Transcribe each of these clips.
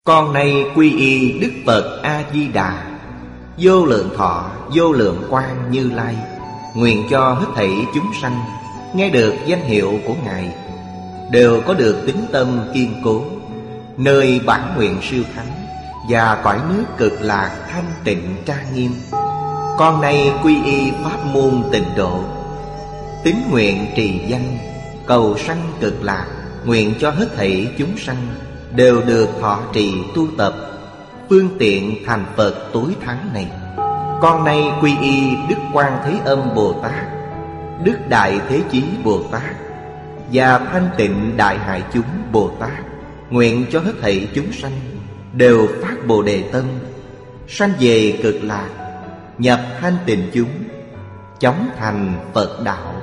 Con nay quy y Đức Phật A-di-đà, vô lượng thọ vô lượng quang Như Lai. Nguyện cho hết thảy chúng sanh nghe được danh hiệu của Ngài đều có được tín tâm kiên cố, nơi bản nguyện siêu thắng và cõi nước cực lạc thanh tịnh trang nghiêm. Con nay quy y pháp môn Tịnh độ, tín nguyện trì danh cầu sanh cực lạc. Nguyện cho hết thảy chúng sanh đều được thọ trì tu tập phương tiện thành Phật tối thắng này. Con nay quy y Đức Quan Thế Âm Bồ Tát, Đức Đại Thế Chí Bồ Tát và Thanh Tịnh Đại Hải Chúng Bồ Tát. Nguyện cho hết thảy chúng sanh đều phát Bồ Đề tâm, sanh về cực lạc, nhập thanh tịnh chúng, chóng thành Phật đạo.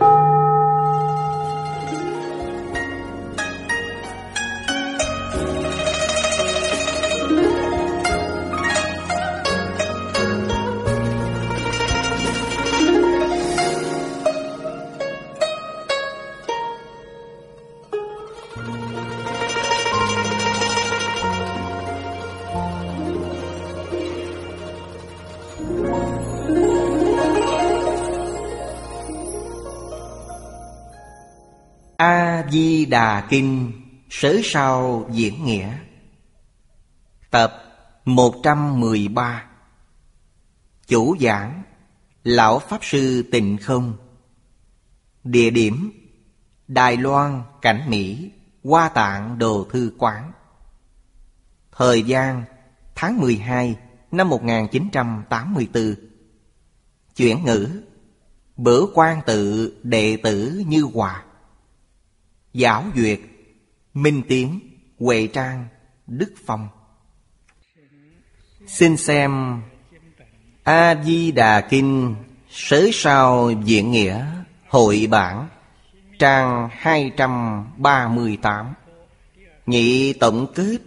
A-di-đà Kinh Sớ Sao Diễn Nghĩa, tập 113. Chủ giảng Lão Pháp Sư Tịnh Không. Địa điểm Đài Loan, Cảnh Mỹ, Hoa Tạng Đồ Thư Quán. Thời gian tháng 12 năm 1984. Chuyển ngữ Bửu Quan Tự đệ tử Như Hòa. Giảo duyệt Minh Tiến, Huệ Trang, Đức Phong. Xin xem A-di-đà Kinh Sớ Sao Diễn Nghĩa hội bản, trang 238. Nhị tổng kết.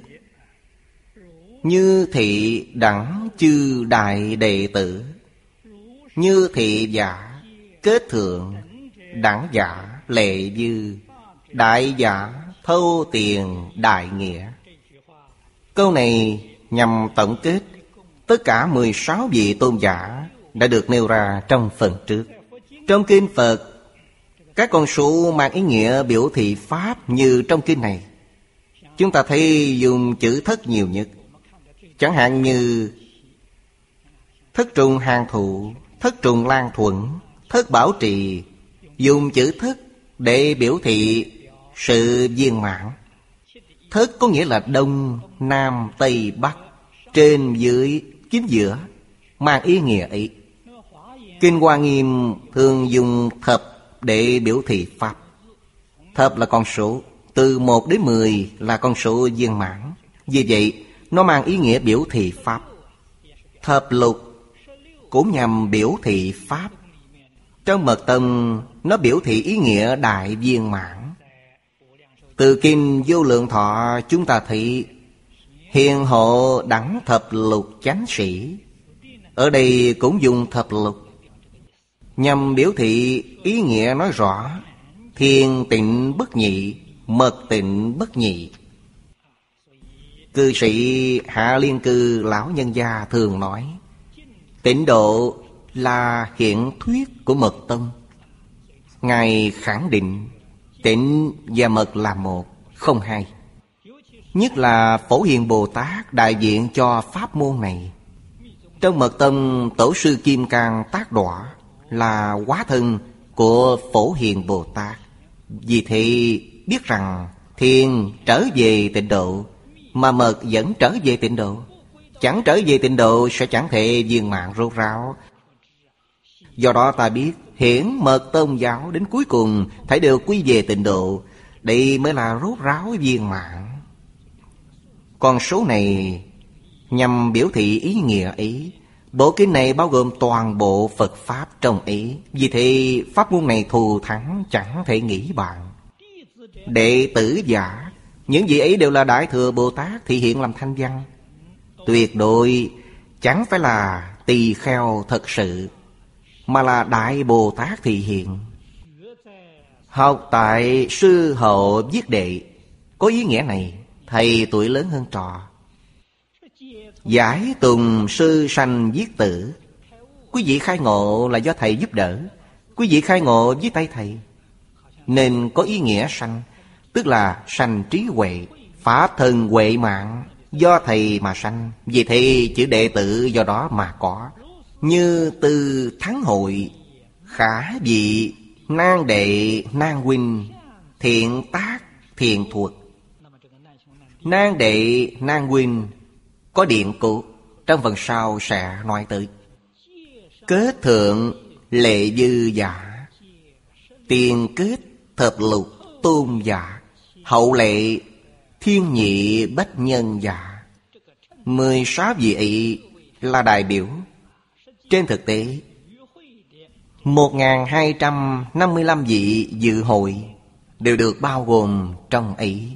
Như thị đẳng chư đại đệ tử, như thị giả kết thượng, đẳng giả lệ dư, đại giả thâu tiền đại nghĩa. Câu này nhằm tổng kết tất cả 16 vị tôn giả đã được nêu ra trong phần trước. Trong kinh Phật, các con số mang ý nghĩa biểu thị pháp như trong kinh này, chúng ta thấy dùng chữ thất nhiều nhất. Chẳng hạn như thất trùng hàng thụ, thất trùng lan thuận, thất bảo trì, dùng chữ thất để biểu thị sự viên mãn. Thất có nghĩa là đông, nam, tây, bắc, trên, dưới, chính giữa, mang ý nghĩa ấy. Kinh Hoa Nghiêm thường dùng thập để biểu thị pháp. Thập là con số, từ 1 đến 10 là con số viên mãn. Vì vậy, nó mang ý nghĩa biểu thị pháp. Thập lục cũng nhằm biểu thị pháp. Trong mật tông, nó biểu thị ý nghĩa đại viên mãn. Từ kinh Vô Lượng Thọ chúng ta thấy hiền hộ đẳng thập lục chánh sĩ. Ở đây cũng dùng thập lục nhằm biểu thị ý nghĩa nói rõ thiền tịnh bất nhị, mật tịnh bất nhị. Cư sĩ Hạ Liên Cư lão nhân gia thường nói tịnh độ là hiện thuyết của mật tông. Ngài khẳng định tịnh và mật là một, không hai. Nhất là Phổ Hiền Bồ Tát đại diện cho pháp môn này. Trong mật tông, Tổ sư Kim Cang Tác Đọa là hóa thân của Phổ Hiền Bồ Tát. Vì thế biết rằng thiền trở về tịnh độ, mà mật vẫn trở về tịnh độ. Chẳng trở về tịnh độ sẽ chẳng thể viên mãn rốt ráo. Do đó ta biết hiển mật tôn giáo đến cuối cùng thảy đều quy về tịnh độ. Đây mới là rốt ráo viên mãn. Con số này nhằm biểu thị ý nghĩa ấy. Bộ kinh này bao gồm toàn bộ Phật Pháp trong ấy. Vì thế pháp môn này thù thắng chẳng thể nghĩ bàn. Đệ tử giả, những vị ấy đều là Đại Thừa Bồ Tát thị hiện làm thanh văn. Tuyệt đối chẳng phải là tỳ kheo thật sự, mà là Đại Bồ Tát thị hiện. Học tại sư hậu viết đệ có ý nghĩa này. Thầy tuổi lớn hơn trò, Giải tùng sư sanh viết tử. Quý vị khai ngộ là do thầy giúp đỡ. Quý vị khai ngộ với tay thầy, nên có ý nghĩa sanh, tức là sanh trí huệ. Pháp thân huệ mạng do thầy mà sanh, vì thế chữ đệ tử do đó mà có. Như từ thắng hội, khả vị, nan đệ, nan huynh, thiện tác, thiện thuật. Nan đệ, nan huynh có điện cụ, trong phần sau sẽ nói tới. Kết thượng lệ dư giả, tiền kết thập lục tôn giả, hậu lệ thiên nhị bách nhân giả. 16 vị ấy là đại biểu. Trên thực tế 1255 vị dự hội đều được bao gồm trong ấy.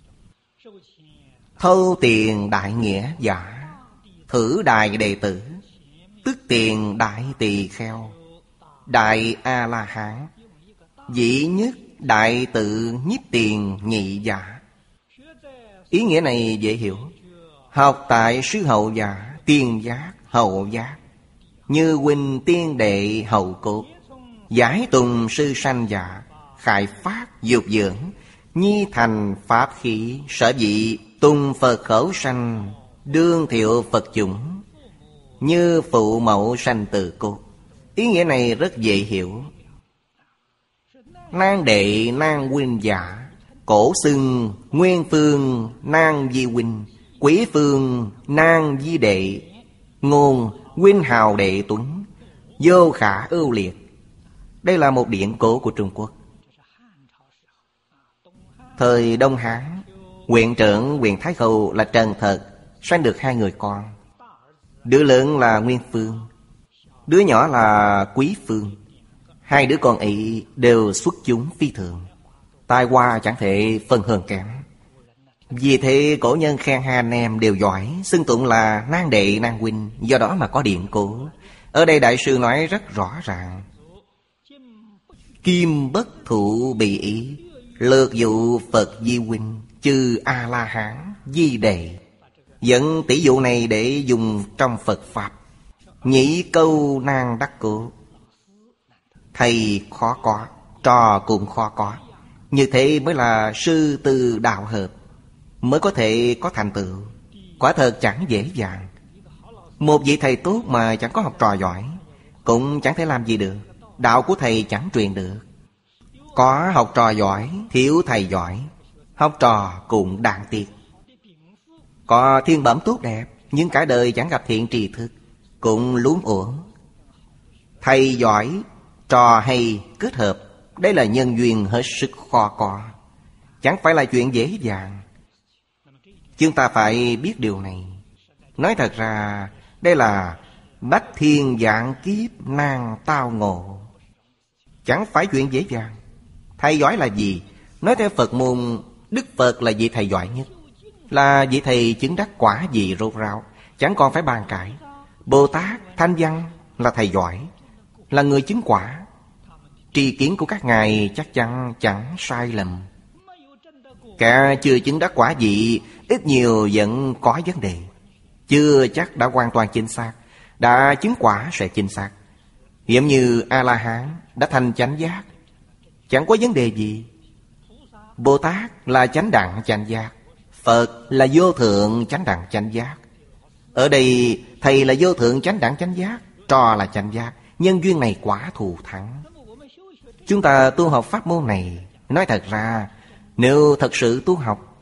Thâu tiền đại nghĩa giả, thử đại đệ tử, tức tiền đại tỳ kheo, đại A-la-hán, dĩ nhất đại tự nhiếp tiền nhị giả. Ý nghĩa này dễ hiểu. Học tại sư hậu giả, tiên giác, hậu giác, như huynh tiên đệ hậu cốt. Giải tùng sư sanh giả, khải phát dục dưỡng, nhi thành pháp khí. Sở dĩ tùng Phật khẩu sanh, đương thiệu Phật chủng, như phụ mẫu sanh từ cốt. Ý nghĩa này rất dễ hiểu. Nan đệ nan huynh giả, cổ xưng nguyên phương nan di huynh, quý phương nan di đệ, ngôn huynh hào đệ tuấn, vô khả ưu liệt. Đây là một điển cố của Trung Quốc. Thời Đông Hán, huyện trưởng huyện Thái Khâu là Trần Thật sanh được 2 người con. Đứa lớn là Nguyên Phương, đứa nhỏ là Quý Phương. 2 đứa con ấy đều xuất chúng phi thường, tài hoa chẳng thể phân hơn kém. Vì thế cổ nhân khen 2 anh em đều giỏi, xưng tụng là nan đệ nan huynh, do đó mà có điển cố. Ở đây đại sư nói rất rõ ràng. Kim bất thụ bị ý, lược dụ Phật di huynh, chư A-la-hán di đệ. Dẫn tỷ dụ này để dùng trong Phật Pháp. Nhĩ câu nan đắc cố, thầy khó có, trò cũng khó có. Như thế mới là sư từ đạo hợp, mới có thể có thành tựu. Quả thật chẳng dễ dàng. Một vị thầy tốt mà chẳng có học trò giỏi, cũng chẳng thể làm gì được. Đạo của thầy chẳng truyền được. Có học trò giỏi, thiếu thầy giỏi, học trò cũng đáng tiếc. Có thiên bẩm tốt đẹp, nhưng cả đời chẳng gặp thiện trì thức, cũng luống uổng. Thầy giỏi, trò hay kết hợp, đây là nhân duyên hết sức khó có, chẳng phải là chuyện dễ dàng. Chúng ta phải biết điều này. Nói thật ra, đây là bách thiên vạn kiếp nan tao ngộ, chẳng phải chuyện dễ dàng. Thầy giỏi là gì? Nói theo Phật môn, Đức Phật là vị thầy giỏi nhất, là vị thầy chứng đắc quả vị rốt ráo, chẳng còn phải bàn cãi. Bồ Tát, Thanh Văn là thầy giỏi, là người chứng quả. Tri kiến của các ngài chắc chắn chẳng sai lầm. Cả chưa chứng đắc quả vị, ít nhiều vẫn có vấn đề, chưa chắc đã hoàn toàn chính xác. Đã chứng quả sẽ chính xác. Giống như A-la-hán đã thành chánh giác, chẳng có vấn đề gì. Bồ Tát là chánh đẳng chánh giác, Phật là vô thượng chánh đẳng chánh giác. Ở đây thầy là vô thượng chánh đẳng chánh giác, trò là chánh giác. Nhân duyên này quả thù thắng. Chúng ta tu học pháp môn này, nói thật ra, nếu thật sự tu học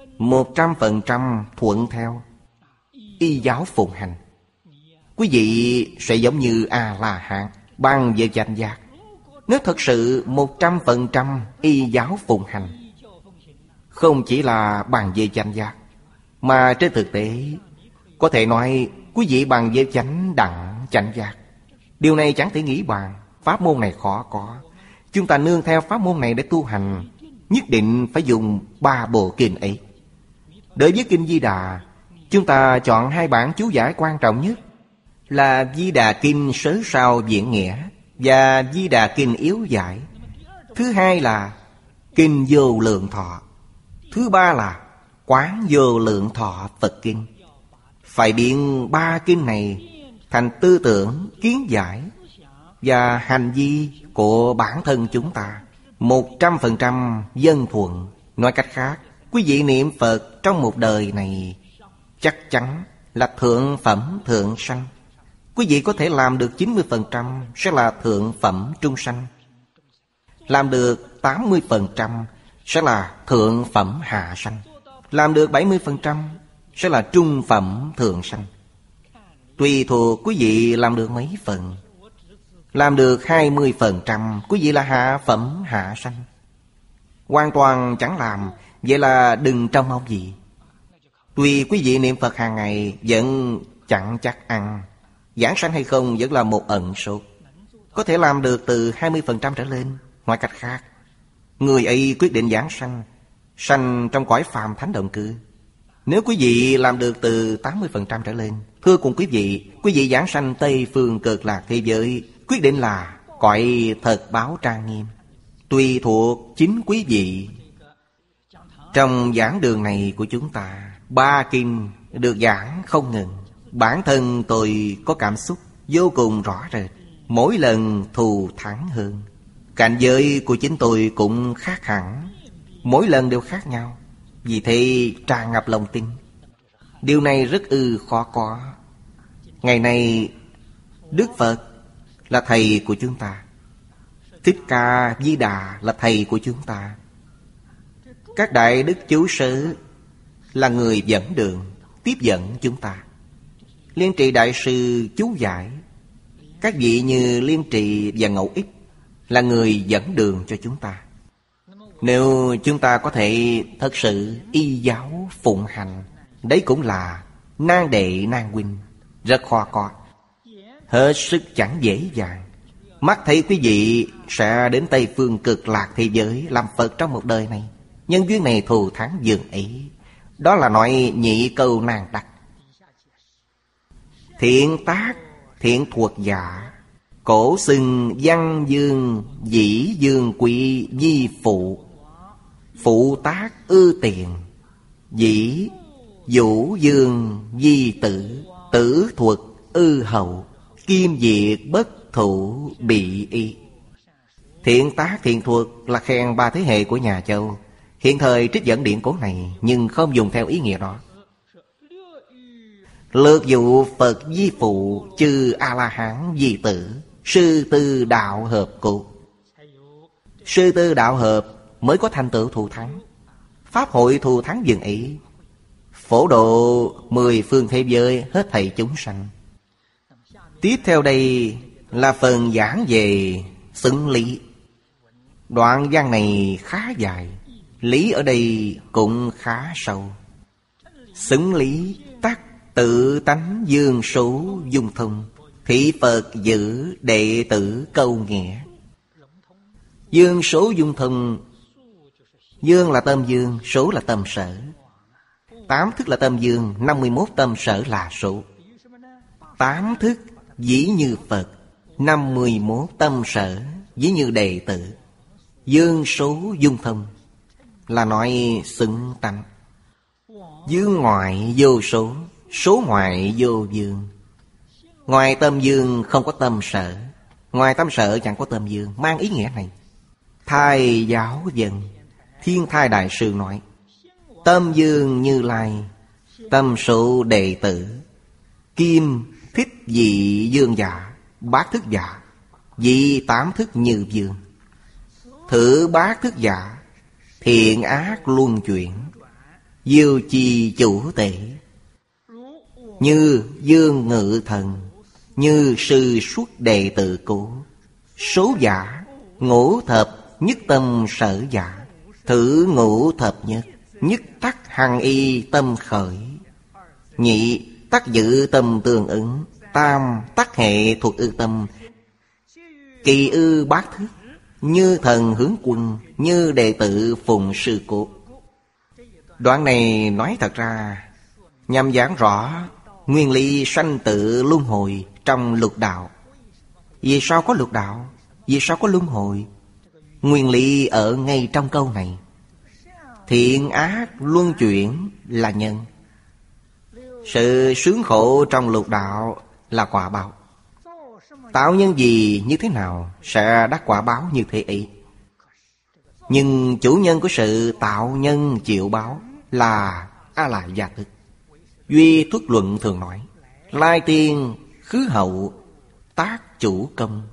100% thuận theo y giáo phụng hành, quý vị sẽ giống như A-la-hán, bằng về chánh giác. Nếu thật sự 100% y giáo phụng hành, không chỉ là bằng về chánh giác, mà trên thực tế có thể nói quý vị bằng về chánh đẳng chánh giác. Điều này chẳng thể nghĩ bàn. Pháp môn này khó có. Chúng ta nương theo pháp môn này để tu hành, nhất định phải dùng 3 bộ kinh ấy. Đối với kinh Di Đà, chúng ta chọn 2 bản chú giải quan trọng nhất là Di Đà Kinh Sớ Sao Diễn Nghĩa và Di Đà Kinh Yếu Giải. Thứ hai là Kinh Vô Lượng Thọ. Thứ ba là Quán Vô Lượng Thọ Phật Kinh. phải biến ba kinh này thành tư tưởng, kiến giải và hành vi của bản thân chúng ta 100% dân thuận. Nói cách khác, quý vị niệm Phật trong một đời này chắc chắn là thượng phẩm thượng sanh. Quý vị có thể làm được 90% sẽ là thượng phẩm trung sanh. Làm được 80% sẽ là thượng phẩm hạ sanh. Làm được 70% sẽ là trung phẩm thượng sanh. Tùy thuộc quý vị làm được mấy phần. Làm được 20%, quý vị là hạ phẩm hạ sanh. Hoàn toàn chẳng làm, vậy là đừng trông mong gì. Tuy quý vị niệm Phật hàng ngày vẫn chẳng chắc ăn giảng sanh hay không vẫn là một ẩn số. Có thể làm được từ 20% trở lên. Nói cách khác, người ấy quyết định giảng sanh, sanh trong cõi phàm thánh động cư. Nếu quý vị làm được từ 80% trở lên, thưa cùng quý vị giảng sanh Tây Phương Cực Lạc thế giới, quyết định là cõi thật báo trang nghiêm. Tùy thuộc chính quý vị. Trong giảng đường này của chúng ta, 3 kinh được giảng không ngừng. Bản thân tôi có cảm xúc vô cùng rõ rệt, mỗi lần thù thắng hơn. Cảnh giới của chính tôi cũng khác hẳn, mỗi lần đều khác nhau. Vì thế tràn ngập lòng tin. Điều này rất khó có. Ngày nay Đức Phật là thầy của chúng ta, Thích Ca Di Đà là thầy của chúng ta. Các đại đức chú sư là người dẫn đường, tiếp dẫn chúng ta. Liên Trì Đại Sư chú giải. Các vị như Liên Trì và Ngẫu Ích là người dẫn đường cho chúng ta. Nếu chúng ta có thể thật sự y giáo phụng hành, đấy cũng là nan đệ nan huynh, rất khó có. Hết sức chẳng dễ dàng. Mắt thấy quý vị sẽ đến Tây Phương Cực Lạc thế giới làm Phật trong một đời này. Nhân duyên này thù thắng dường ấy. Đó là nói nhị câu nan đắc. Thiện tác thiện thuật giả, cổ xưng văn dương dĩ dương quý di phụ. Phụ tác ư tiền, dĩ vũ dương di tử. Tử thuật ư hậu, kim diệt bất thủ bị y. Thiện tác thiện thuật là khen 3 thế hệ của nhà Châu. Hiện thời trích dẫn điển cố này, nhưng không dùng theo ý nghĩa đó. Lược dụ Phật di phụ, chư A-la-hán di tử. Sư tư đạo hợp cụ. Sư tư đạo hợp mới có thành tựu thù thắng. Pháp hội thù thắng dừng ý, phổ độ 10 phương thế giới hết thảy chúng sanh. Tiếp theo đây là phần giảng về xứng lý. Đoạn văn này khá dài, lý ở đây cũng khá sâu. Xứng lý tắc tự tánh dương số dung thông, thị Phật giữ đệ tử câu nghĩa. Dương số dung thông. Dương là tâm dương, số là tâm sở. 8 thức là tâm dương, 51 tâm sở là số. 8 thức dĩ như Phật, 51 tâm sở dĩ như đệ tử. Dương số dung thông là nói xứng tánh. Dương ngoại vô số, số ngoại vô dương. Ngoài tâm dương không có tâm sở, ngoài tâm sở chẳng có tâm dương. Mang ý nghĩa này. Thai giáo dân Thiên Thai Đại Sư nói, tâm dương Như Lai, tâm số đệ tử. Kim thích dị dương giả, bát thức giả, dị 8 thức như dương. Thử bát thức giả, thiện ác luân chuyển, diêu chi chủ tể. Như dương ngự thần, như sư xuất đệ tử cố. Số giả, ngũ thập nhất tâm sở giả. Thử ngũ thập nhất, nhất tắc hằng y tâm khởi. Nhị tắc dự tâm tương ứng, tam tắc hệ thuộc ư tâm. Kỳ ư bát thức, như thần hướng quân, như đệ tử phụng sư cố. Đoạn này nói thật ra nhằm giảng rõ nguyên lý sanh tử luân hồi trong lục đạo. Vì sao có lục đạo? Vì sao có luân hồi? Nguyên lý ở ngay trong câu này. Thiện ác luân chuyển là nhân, Sự sướng khổ trong lục đạo là quả báo. Tạo nhân gì như thế nào sẽ đắc quả báo như thế ấy. Nhưng chủ nhân của sự tạo nhân chịu báo là A Lại Gia Thức. Duy Thuất Luận thường nói: lai tiên khứ hậu tác chủ công.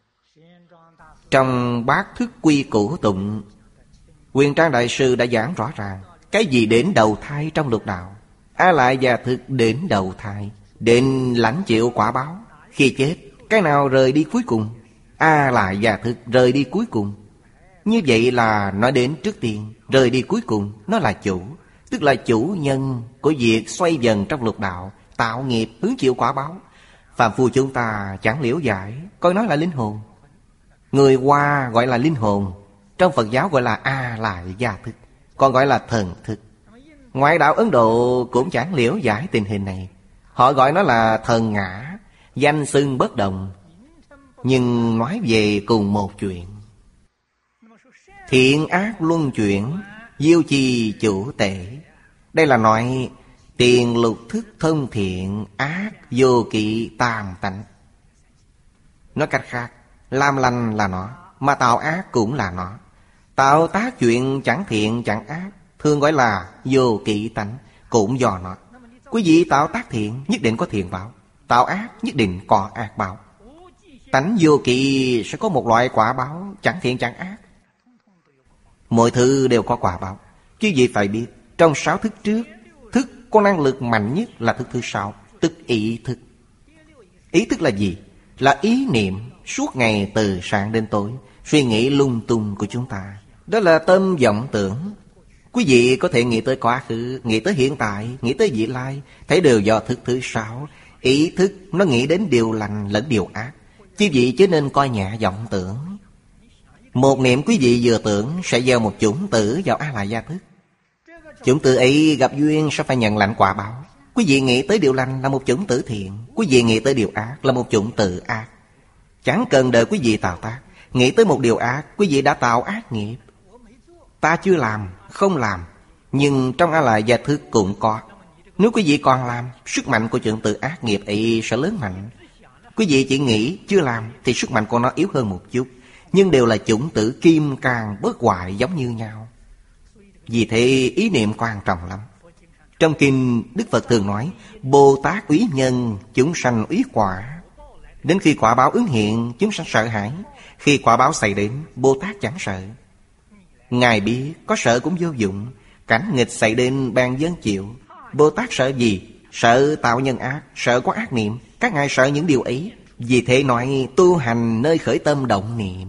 Trong Bát Thức Quy Củ Tụng, Quyền Trang Đại Sư đã giảng rõ ràng cái gì đến đầu thai trong lục đạo. A Lại Gia Thức đến đầu thai, đến lãnh chịu quả báo. Khi chết, cái nào rời đi cuối cùng? A Lại Gia Thức rời đi cuối cùng. Như vậy là nói đến trước tiên, rời đi cuối cùng, nó là chủ, tức là chủ nhân của việc xoay dần trong lục đạo, tạo nghiệp hứng chịu quả báo. Phàm phu chúng ta chẳng liễu giải, coi nó là linh hồn. Người Hoa gọi là linh hồn, trong Phật giáo gọi là A Lại Gia Thức, còn gọi là thần thức. Ngoại đạo Ấn Độ cũng chẳng liễu giải tình hình này, họ gọi nó là thần ngã, danh xưng bất đồng, nhưng nói về cùng một chuyện. Thiện ác luân chuyển, diêu trì chủ tể. Đây là nói tiền lục thức thông thiện, ác vô kỵ tam tánh. Nói cách khác, làm lành là nó, mà tạo ác cũng là nó. Tạo tác chuyện chẳng thiện chẳng ác, thường gọi là vô kỵ tánh, cũng do nó. Quý vị tạo tác thiện nhất định có thiện báo, tạo ác nhất định có ác báo. Tánh vô kỵ sẽ có một loại quả báo chẳng thiện chẳng ác. Mọi thứ đều có quả báo. Quý vị phải biết, trong 6 thức trước, thức có năng lực mạnh nhất là thức thứ 6, tức ý thức. Ý thức là gì? Là ý niệm suốt ngày từ sáng đến tối, suy nghĩ lung tung của chúng ta. Đó là tâm vọng tưởng. Quý vị có thể nghĩ tới quá khứ, nghĩ tới hiện tại, nghĩ tới vị lai, thấy đều do thức thứ 6. Ý thức nó nghĩ đến điều lành lẫn điều ác. Quý vị chứ nên coi nhẹ vọng tưởng. Một niệm quý vị vừa tưởng sẽ gieo một chủng tử vào A Lại Gia Thức. Chủng tử ấy gặp duyên sẽ phải nhận lãnh quả báo. Quý vị nghĩ tới điều lành là một chủng tử thiện, quý vị nghĩ tới điều ác là một chủng tử ác. Chẳng cần đợi quý vị tạo tác, nghĩ tới một điều ác, quý vị đã tạo ác nghiệp. Ta chưa làm, không làm, nhưng trong A Lại Gia Thức cũng có. Nếu quý vị còn làm, sức mạnh của chủng tử ác nghiệp ấy sẽ lớn mạnh. Quý vị chỉ nghĩ chưa làm thì sức mạnh của nó yếu hơn một chút, nhưng đều là chủng tử kim cang bất hoại giống như nhau. Vì thế ý niệm quan trọng lắm. Trong kinh Đức Phật thường nói: Bồ Tát úy nhân, chúng sanh úy quả. Đến khi quả báo ứng hiện, chúng sanh sợ hãi. Khi quả báo xảy đến, Bồ Tát chẳng sợ. Ngài biết có sợ cũng vô dụng. Cảnh nghịch xảy đến bèn dân chịu. Bồ Tát sợ gì? Sợ tạo nhân ác, sợ có ác niệm. Các ngài sợ những điều ấy. Vì thế nói tu hành nơi khởi tâm động niệm.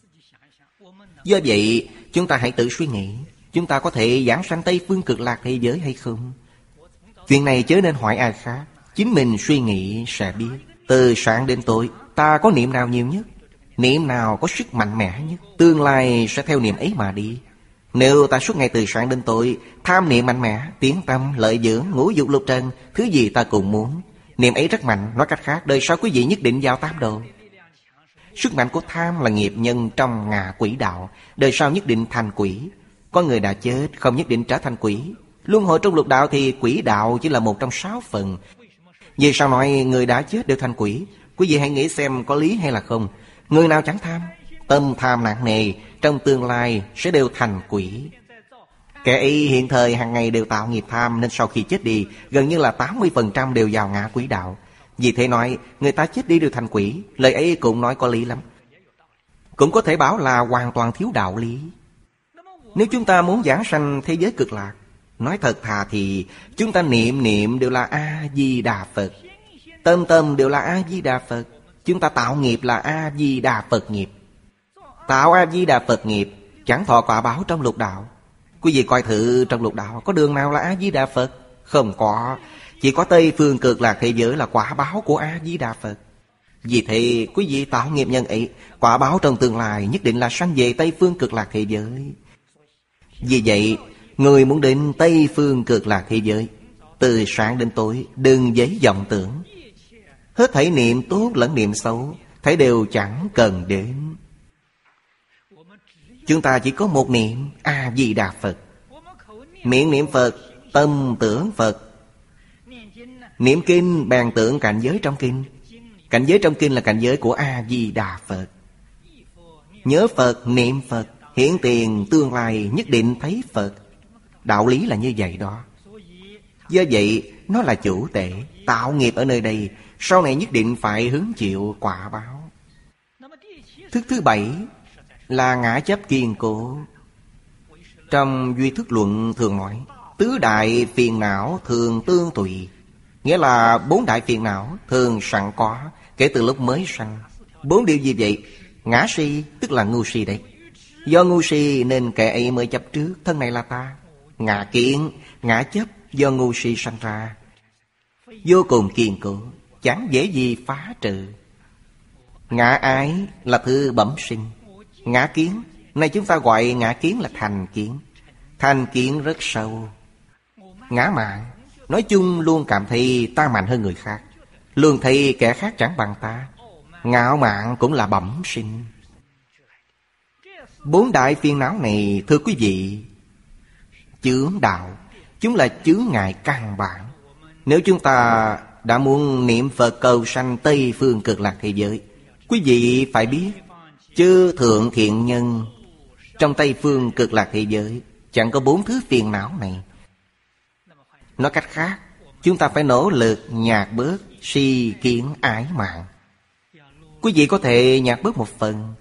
Do vậy chúng ta hãy tự suy nghĩ, chúng ta có thể giảng sanh Tây Phương Cực Lạc thế giới hay không? Chuyện này chớ nên hỏi ai khác, chính mình suy nghĩ sẽ biết. Từ sáng đến tối, ta có niệm nào nhiều nhất? Niệm nào có sức mạnh mẽ nhất? Tương lai sẽ theo niệm ấy mà đi. Nếu ta suốt ngày từ sáng đến tối tham niệm mạnh mẽ, tiếng tâm, lợi dưỡng, ngũ dục lục trần, thứ gì ta cũng muốn, niệm ấy rất mạnh. Nói cách khác, đời sau quý vị nhất định vào tam đồ. Sức mạnh của tham là nghiệp nhân trong ngạ quỷ đạo, đời sau nhất định thành quỷ. Có người đã chết không nhất định trở thành quỷ. Luân hồi trong lục đạo thì quỷ đạo chỉ là một trong 6 phần. Vì sao nói người đã chết đều thành quỷ? Quý vị hãy nghĩ xem có lý hay là không. Người nào chẳng tham, tâm tham nặng nề, trong tương lai sẽ đều thành quỷ. Kẻ ấy hiện thời hàng ngày đều tạo nghiệp tham, nên sau khi chết đi, gần như là 80% đều vào ngạ quỷ đạo. Vì thế nói người ta chết đi đều thành quỷ, lời ấy cũng nói có lý lắm. Cũng có thể bảo là hoàn toàn thiếu đạo lý. Nếu chúng ta muốn giảng sanh thế giới cực lạc, nói thật thà thì chúng ta niệm đều là A-di-đà Phật, tâm tâm đều là A-di-đà Phật. Chúng ta tạo nghiệp là A-di-đà Phật nghiệp. Tạo A-di-đà Phật nghiệp chẳng thọ quả báo trong lục đạo. Quý vị coi thử trong lục đạo có đường nào là A-di-đà Phật? Không có. Chỉ có Tây Phương Cực Lạc thế giới là quả báo của A-di-đà Phật. Vì thế quý vị tạo nghiệp nhân ấy, quả báo trong tương lai nhất định là sanh về Tây Phương Cực Lạc thế giới. Vì vậy người muốn đến Tây Phương Cực Lạc thế giới, từ sáng đến tối đừng giấy vọng tưởng. Hết thảy niệm tốt lẫn niệm xấu, thảy đều chẳng cần đến. Chúng ta chỉ có một niệm A-di-đà Phật. Miệng niệm Phật, tâm tưởng Phật. Niệm kinh bèn tưởng cảnh giới trong kinh. Cảnh giới trong kinh là cảnh giới của A-di-đà Phật. Nhớ Phật, niệm Phật, hiện tiền tương lai nhất định thấy Phật. Đạo lý là như vậy đó. Do vậy nó là chủ tể. Tạo nghiệp ở nơi đây, sau này nhất định phải hứng chịu quả báo. Thức thứ 7 là ngã chấp kiên cố. Trong Duy Thức Luận thường nói tứ đại phiền não thường tương tùy. Nghĩa là 4 đại phiền não thường sẵn có kể từ lúc mới sanh. 4 điều gì vậy? Ngã si tức là ngu si đấy. Do ngu si nên kẻ ấy mới chấp trước thân này là ta. Ngã kiến, ngã chấp do ngu si sanh ra, vô cùng kiên cố, chẳng dễ gì phá trừ. Ngã ái là thứ bẩm sinh. Ngã kiến, này chúng ta gọi ngã kiến là thành kiến. Thành kiến rất sâu. Ngã mạn, nói chung luôn cảm thấy ta mạnh hơn người khác, luôn thấy kẻ khác chẳng bằng ta. Ngạo mạn cũng là bẩm sinh. 4 đại phiền não này, thưa quý vị, chướng đạo, chúng là chướng ngại căn bản. Nếu chúng ta đã muốn niệm Phật cầu sanh Tây Phương Cực Lạc thế giới, quý vị phải biết chư thượng thiện nhân trong Tây Phương Cực Lạc thế giới chẳng có 4 thứ phiền não này. Nói cách khác, chúng ta phải nỗ lực nhạt bớt si kiến ái mạn. Quý vị có thể nhạt bớt một phần,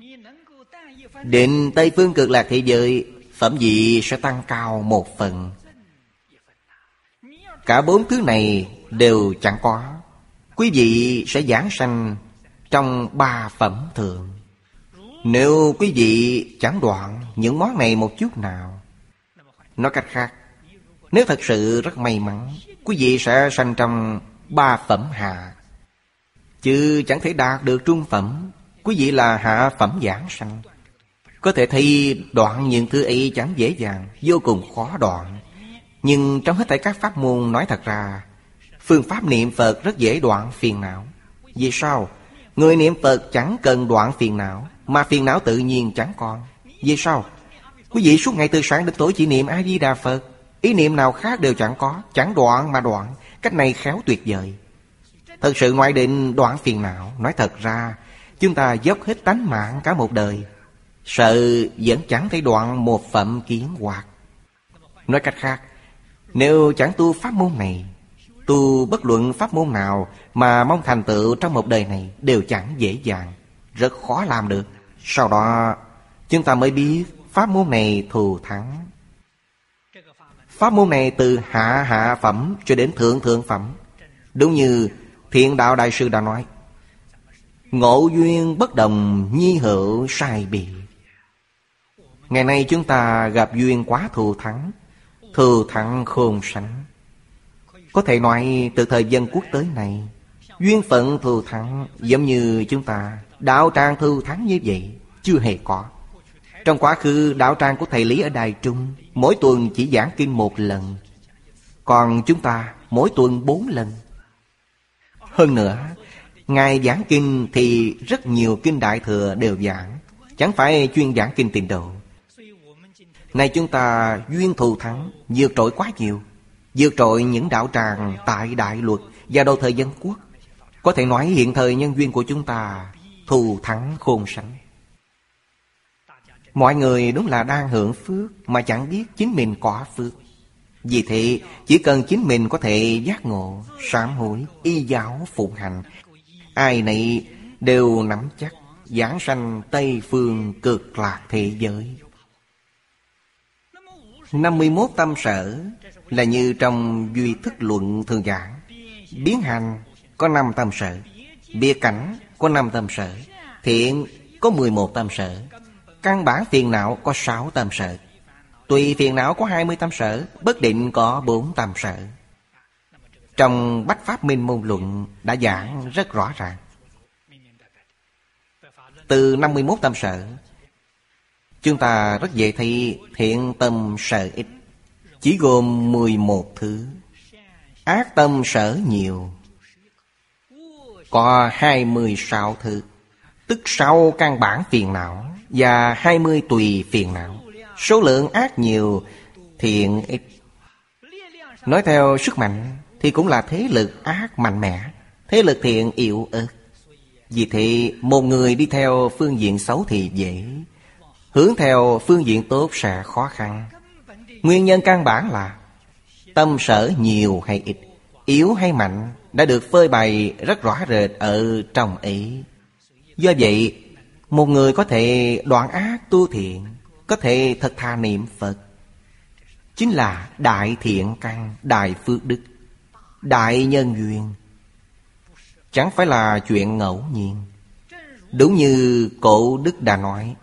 định Tây Phương Cực Lạc thế giới phẩm vị sẽ tăng cao một phần. Cả 4 thứ này đều chẳng có, quý vị sẽ giảng sanh trong 3 phẩm thượng. Nếu quý vị chẳng đoạn những món này một chút nào, nói cách khác, nếu thật sự rất may mắn, quý vị sẽ sanh trong 3 phẩm hạ, chứ chẳng thể đạt được trung phẩm. Quý vị là hạ phẩm giảng sanh. Có thể thấy đoạn những thứ ấy chẳng dễ dàng, vô cùng khó đoạn. Nhưng trong hết thảy các pháp môn, nói thật ra phương pháp niệm Phật rất dễ đoạn phiền não. Vì sao? Người niệm Phật chẳng cần đoạn phiền não, mà phiền não tự nhiên chẳng còn. Vì sao? Quý vị suốt ngày từ sáng đến tối chỉ niệm A-di-đà Phật, ý niệm nào khác đều chẳng có, chẳng đoạn mà đoạn. Cách này khéo tuyệt vời. Thật sự ngoại định đoạn phiền não, nói thật ra chúng ta dốc hết tánh mạng cả một đời, sợ vẫn chẳng thể đoạn một phẩm kiến hoạt. Nói cách khác, nếu chẳng tu pháp môn này, tu bất luận pháp môn nào mà mong thành tựu trong một đời này đều chẳng dễ dàng, rất khó làm được. Sau đó chúng ta mới biết pháp môn này thù thắng. Pháp môn này từ hạ phẩm cho đến thượng phẩm. Đúng như Thiện Đạo Đại Sư đã nói, ngộ duyên bất đồng, nhi hữu sai biệt. Ngày nay chúng ta gặp duyên quá thù thắng khôn sánh. Có thể nói từ thời Dân Quốc tới nay, duyên phận thù thắng giống như chúng ta đạo tràng thù thắng như vậy chưa hề có. Trong quá khứ, đạo tràng của thầy Lý ở Đài Trung mỗi tuần chỉ giảng kinh 1 lần, còn chúng ta mỗi tuần 4 lần. Hơn nữa, Ngài giảng kinh thì rất nhiều kinh Đại Thừa đều giảng, chẳng phải chuyên giảng kinh Tịnh Độ. Này chúng ta duyên thù thắng vượt trội quá nhiều, vượt trội những đạo tràng tại Đại Luật và đầu thời Dân Quốc. Có thể nói hiện thời nhân duyên của chúng ta thù thắng khôn sánh. Mọi người đúng là đang hưởng phước mà chẳng biết chính mình có phước. Vì thế chỉ cần chính mình có thể giác ngộ, sám hối, y giáo phụng hành, ai nấy đều nắm chắc giảng sanh Tây Phương Cực Lạc thế giới. 51 tâm sở là như trong Duy Thức Luận thường giảng. Biến hành có 5 tâm sở, biệt cảnh có 5 tâm sở, thiện có 11 tâm sở, căn bản phiền não có 6 tâm sở, tùy phiền não có 20 tâm sở, bất định có 4 tâm sở. Trong Bách Pháp Minh Môn Luận đã giảng rất rõ ràng. Từ 51 tâm sở, chúng ta rất dễ thấy thiện tâm sở ít, chỉ gồm 11 thứ. Ác tâm sở nhiều, có 26 thứ, tức 6 căn bản phiền não và 20 tùy phiền não. Số lượng ác nhiều, thiện ít. Nói theo sức mạnh thì cũng là thế lực ác mạnh mẽ, thế lực thiện yếu ớt. Vì thế một người đi theo phương diện xấu thì dễ, hướng theo phương diện tốt sẽ khó khăn. Nguyên nhân căn bản là tâm sở nhiều hay ít, yếu hay mạnh đã được phơi bày rất rõ rệt ở trong ấy. Do vậy, một người có thể đoạn ác tu thiện, có thể thật thà niệm Phật, chính là đại thiện căn, đại phước đức, đại nhân duyên. Chẳng phải là chuyện ngẫu nhiên. Đúng như Cổ Đức đã nói,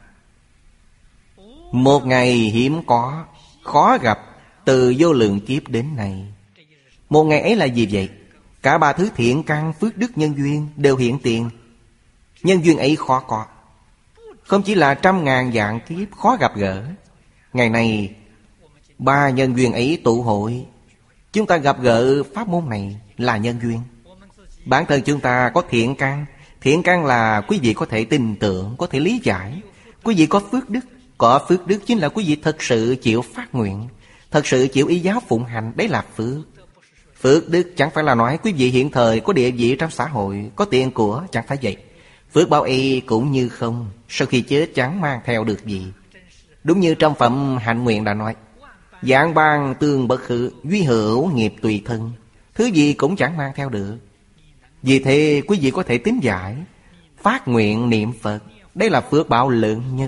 một ngày hiếm có, khó gặp từ vô lượng kiếp đến nay. Một ngày ấy là gì vậy? Cả ba thứ thiện căn, phước đức, nhân duyên đều hiện tiền. Nhân duyên ấy khó có, không chỉ là trăm ngàn vạn kiếp khó gặp gỡ. Ngày này ba nhân duyên ấy tụ hội, chúng ta gặp gỡ pháp môn này là nhân duyên. Bản thân chúng ta có thiện căn. Thiện căn là quý vị có thể tin tưởng, có thể lý giải. Quý vị có phước đức. Có phước đức chính là quý vị thật sự chịu phát nguyện, thật sự chịu y giáo phụng hành. Đấy là phước. Phước đức chẳng phải là nói quý vị hiện thời có địa vị trong xã hội, có tiền của, chẳng phải vậy. Phước báo y cũng như không, sau khi chết chẳng mang theo được gì. Đúng như trong phẩm hạnh nguyện đã nói, vạn ban tương bất khứ, duy hữu nghiệp tùy thân. Thứ gì cũng chẳng mang theo được. Vì thế quý vị có thể tín giải, phát nguyện niệm Phật. Đây là phước báo lớn nhất.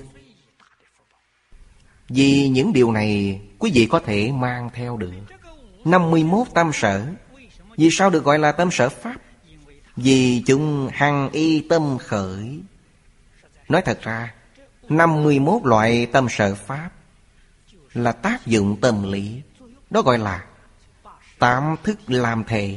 Vì những điều này quý vị có thể mang theo được 51 tâm sở. Vì sao được gọi là tâm sở Pháp? Vì chúng hằng y tâm khởi. Nói thật ra 51 loại tâm sở Pháp là tác dụng tâm lý. Đó gọi là tám thức làm thể.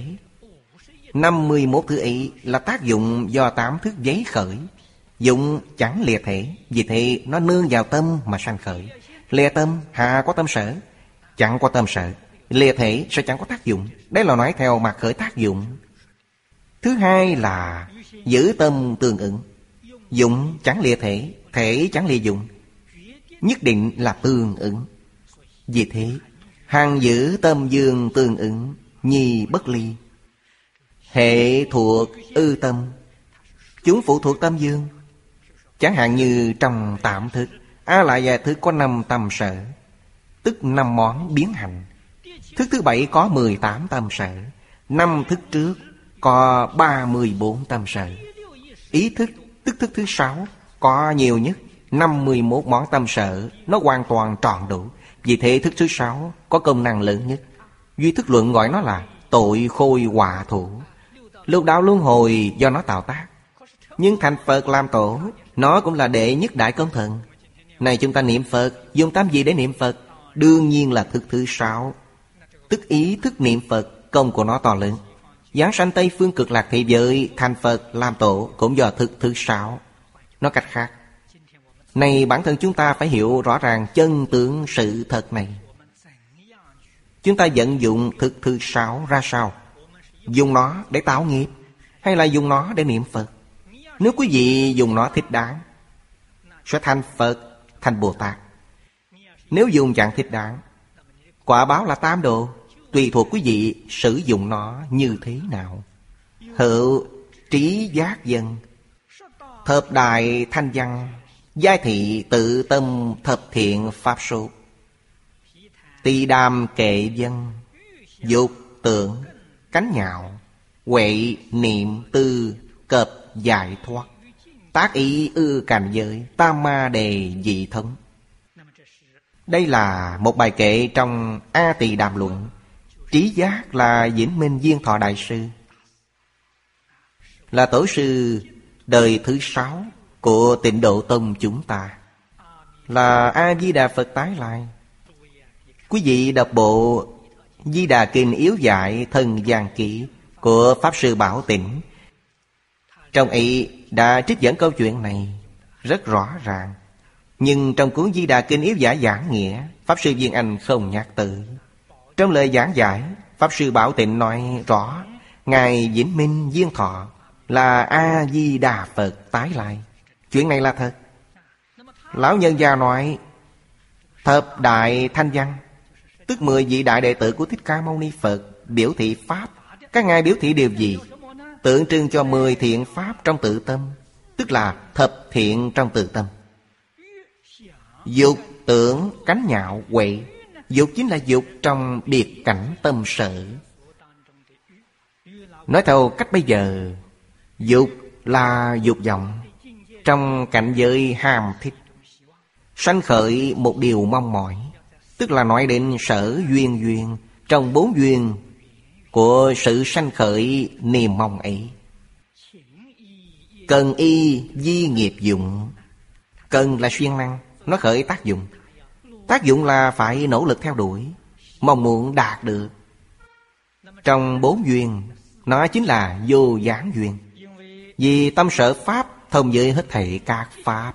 51 thứ ấy là tác dụng do tám thức giấy khởi. Dụng chẳng lìa thể, vì thế nó nương vào tâm mà sanh khởi. Lìa tâm hà có tâm sở, chẳng có tâm sở. Lìa thể sẽ chẳng có tác dụng. Đấy là nói theo mặt khởi tác dụng. Thứ hai là giữ tâm tương ứng. Dụng chẳng lìa thể, thể chẳng lìa dụng, nhất định là tương ứng. Vì thế hằng giữ tâm dương tương ứng, nhi bất ly. Hệ thuộc ư tâm, chúng phụ thuộc tâm dương. Chẳng hạn như trong tạm thức, A Lại Gia thức có 5 tâm sở, tức 5 món biến hành. Thức thứ 7 có 18 tâm sở. 5 thức trước có 34 tâm sở. Ý thức, tức thức thứ 6 có nhiều nhất 51 món tâm sở. Nó hoàn toàn tròn đủ. Vì thế thức thứ 6 có công năng lớn nhất. Duy Thức Luận gọi nó là tội khôi họa thủ. Lục đạo luân hồi do nó tạo tác, nhưng thành Phật làm tổ, nó cũng là đệ nhất đại công thần. Này chúng ta niệm Phật, dùng tâm gì để niệm Phật? Đương nhiên là thức thứ 6, tức ý thức niệm Phật. Công của nó to lớn. Giáng sanh Tây Phương Cực Lạc Thị Giới, thành Phật làm tổ cũng do thức thứ 6. Nói cách khác, này bản thân chúng ta phải hiểu rõ ràng chân tướng sự thật này. Chúng ta vận dụng thức thứ 6 ra sao? Dùng nó để tạo nghiệp, hay là dùng nó để niệm Phật? Nếu quý vị dùng nó thích đáng, sẽ thành Phật, thành Bồ Tát. Nếu dùng chẳng thích đáng, quả báo là tam độ. Tùy thuộc quý vị sử dụng nó như thế nào. Hữu trí giác dân, thập đại thanh văn, giai thị tự tâm thập thiện pháp số. Tỳ đàm kệ dân, dục tưởng, cánh nhạo, huệ niệm tư, cập giải thoát, tác ý ư cảnh giới, tam ma đề dị thống. Đây là một bài kệ trong A Tỳ Đàm Luận. Trí giác là Vĩnh Minh Viên Thọ Đại Sư, là tổ sư đời thứ 6 của Tịnh Độ Tông chúng ta, là A Di Đà Phật tái lai. Quý vị đọc bộ Di Đà Kinh Yếu Giải Thần Giang Kỹ của Pháp Sư Bảo Tĩnh, trong ấy đã trích dẫn câu chuyện này rất rõ ràng. Nhưng trong cuốn Di Đà Kinh Yếu Giải giảng nghĩa, Pháp Sư Viên Anh không nhắc tới. Trong lời giảng giải, Pháp Sư Bảo Tịnh nói rõ Ngài Vĩnh Minh Viên Thọ là A-di-đà Phật tái lai. Chuyện này là thật. Lão nhân gia nói thập đại thanh văn, tức 10 vị đại đệ tử của Thích Ca Mâu Ni Phật biểu thị Pháp Các ngài biểu thị điều gì? Tượng trưng cho 10 thiện pháp trong tự tâm, tức là thập thiện trong tự tâm. Dục, tưởng, cánh nhạo, huệ. Dục chính là dục trong biệt cảnh tâm sở. Nói theo cách bây giờ, dục là dục vọng trong cảnh giới ham thích, sanh khởi một điều mong mỏi, tức là nói đến sở duyên duyên trong 4 duyên của sự sanh khởi niềm mong ấy. Cần y di nghiệp dụng. Cần là siêng năng, nó khởi tác dụng. Tác dụng là phải nỗ lực theo đuổi, mong muốn đạt được. Trong 4 duyên, nó chính là vô gián duyên. Vì tâm sở pháp thông với hết thảy các pháp.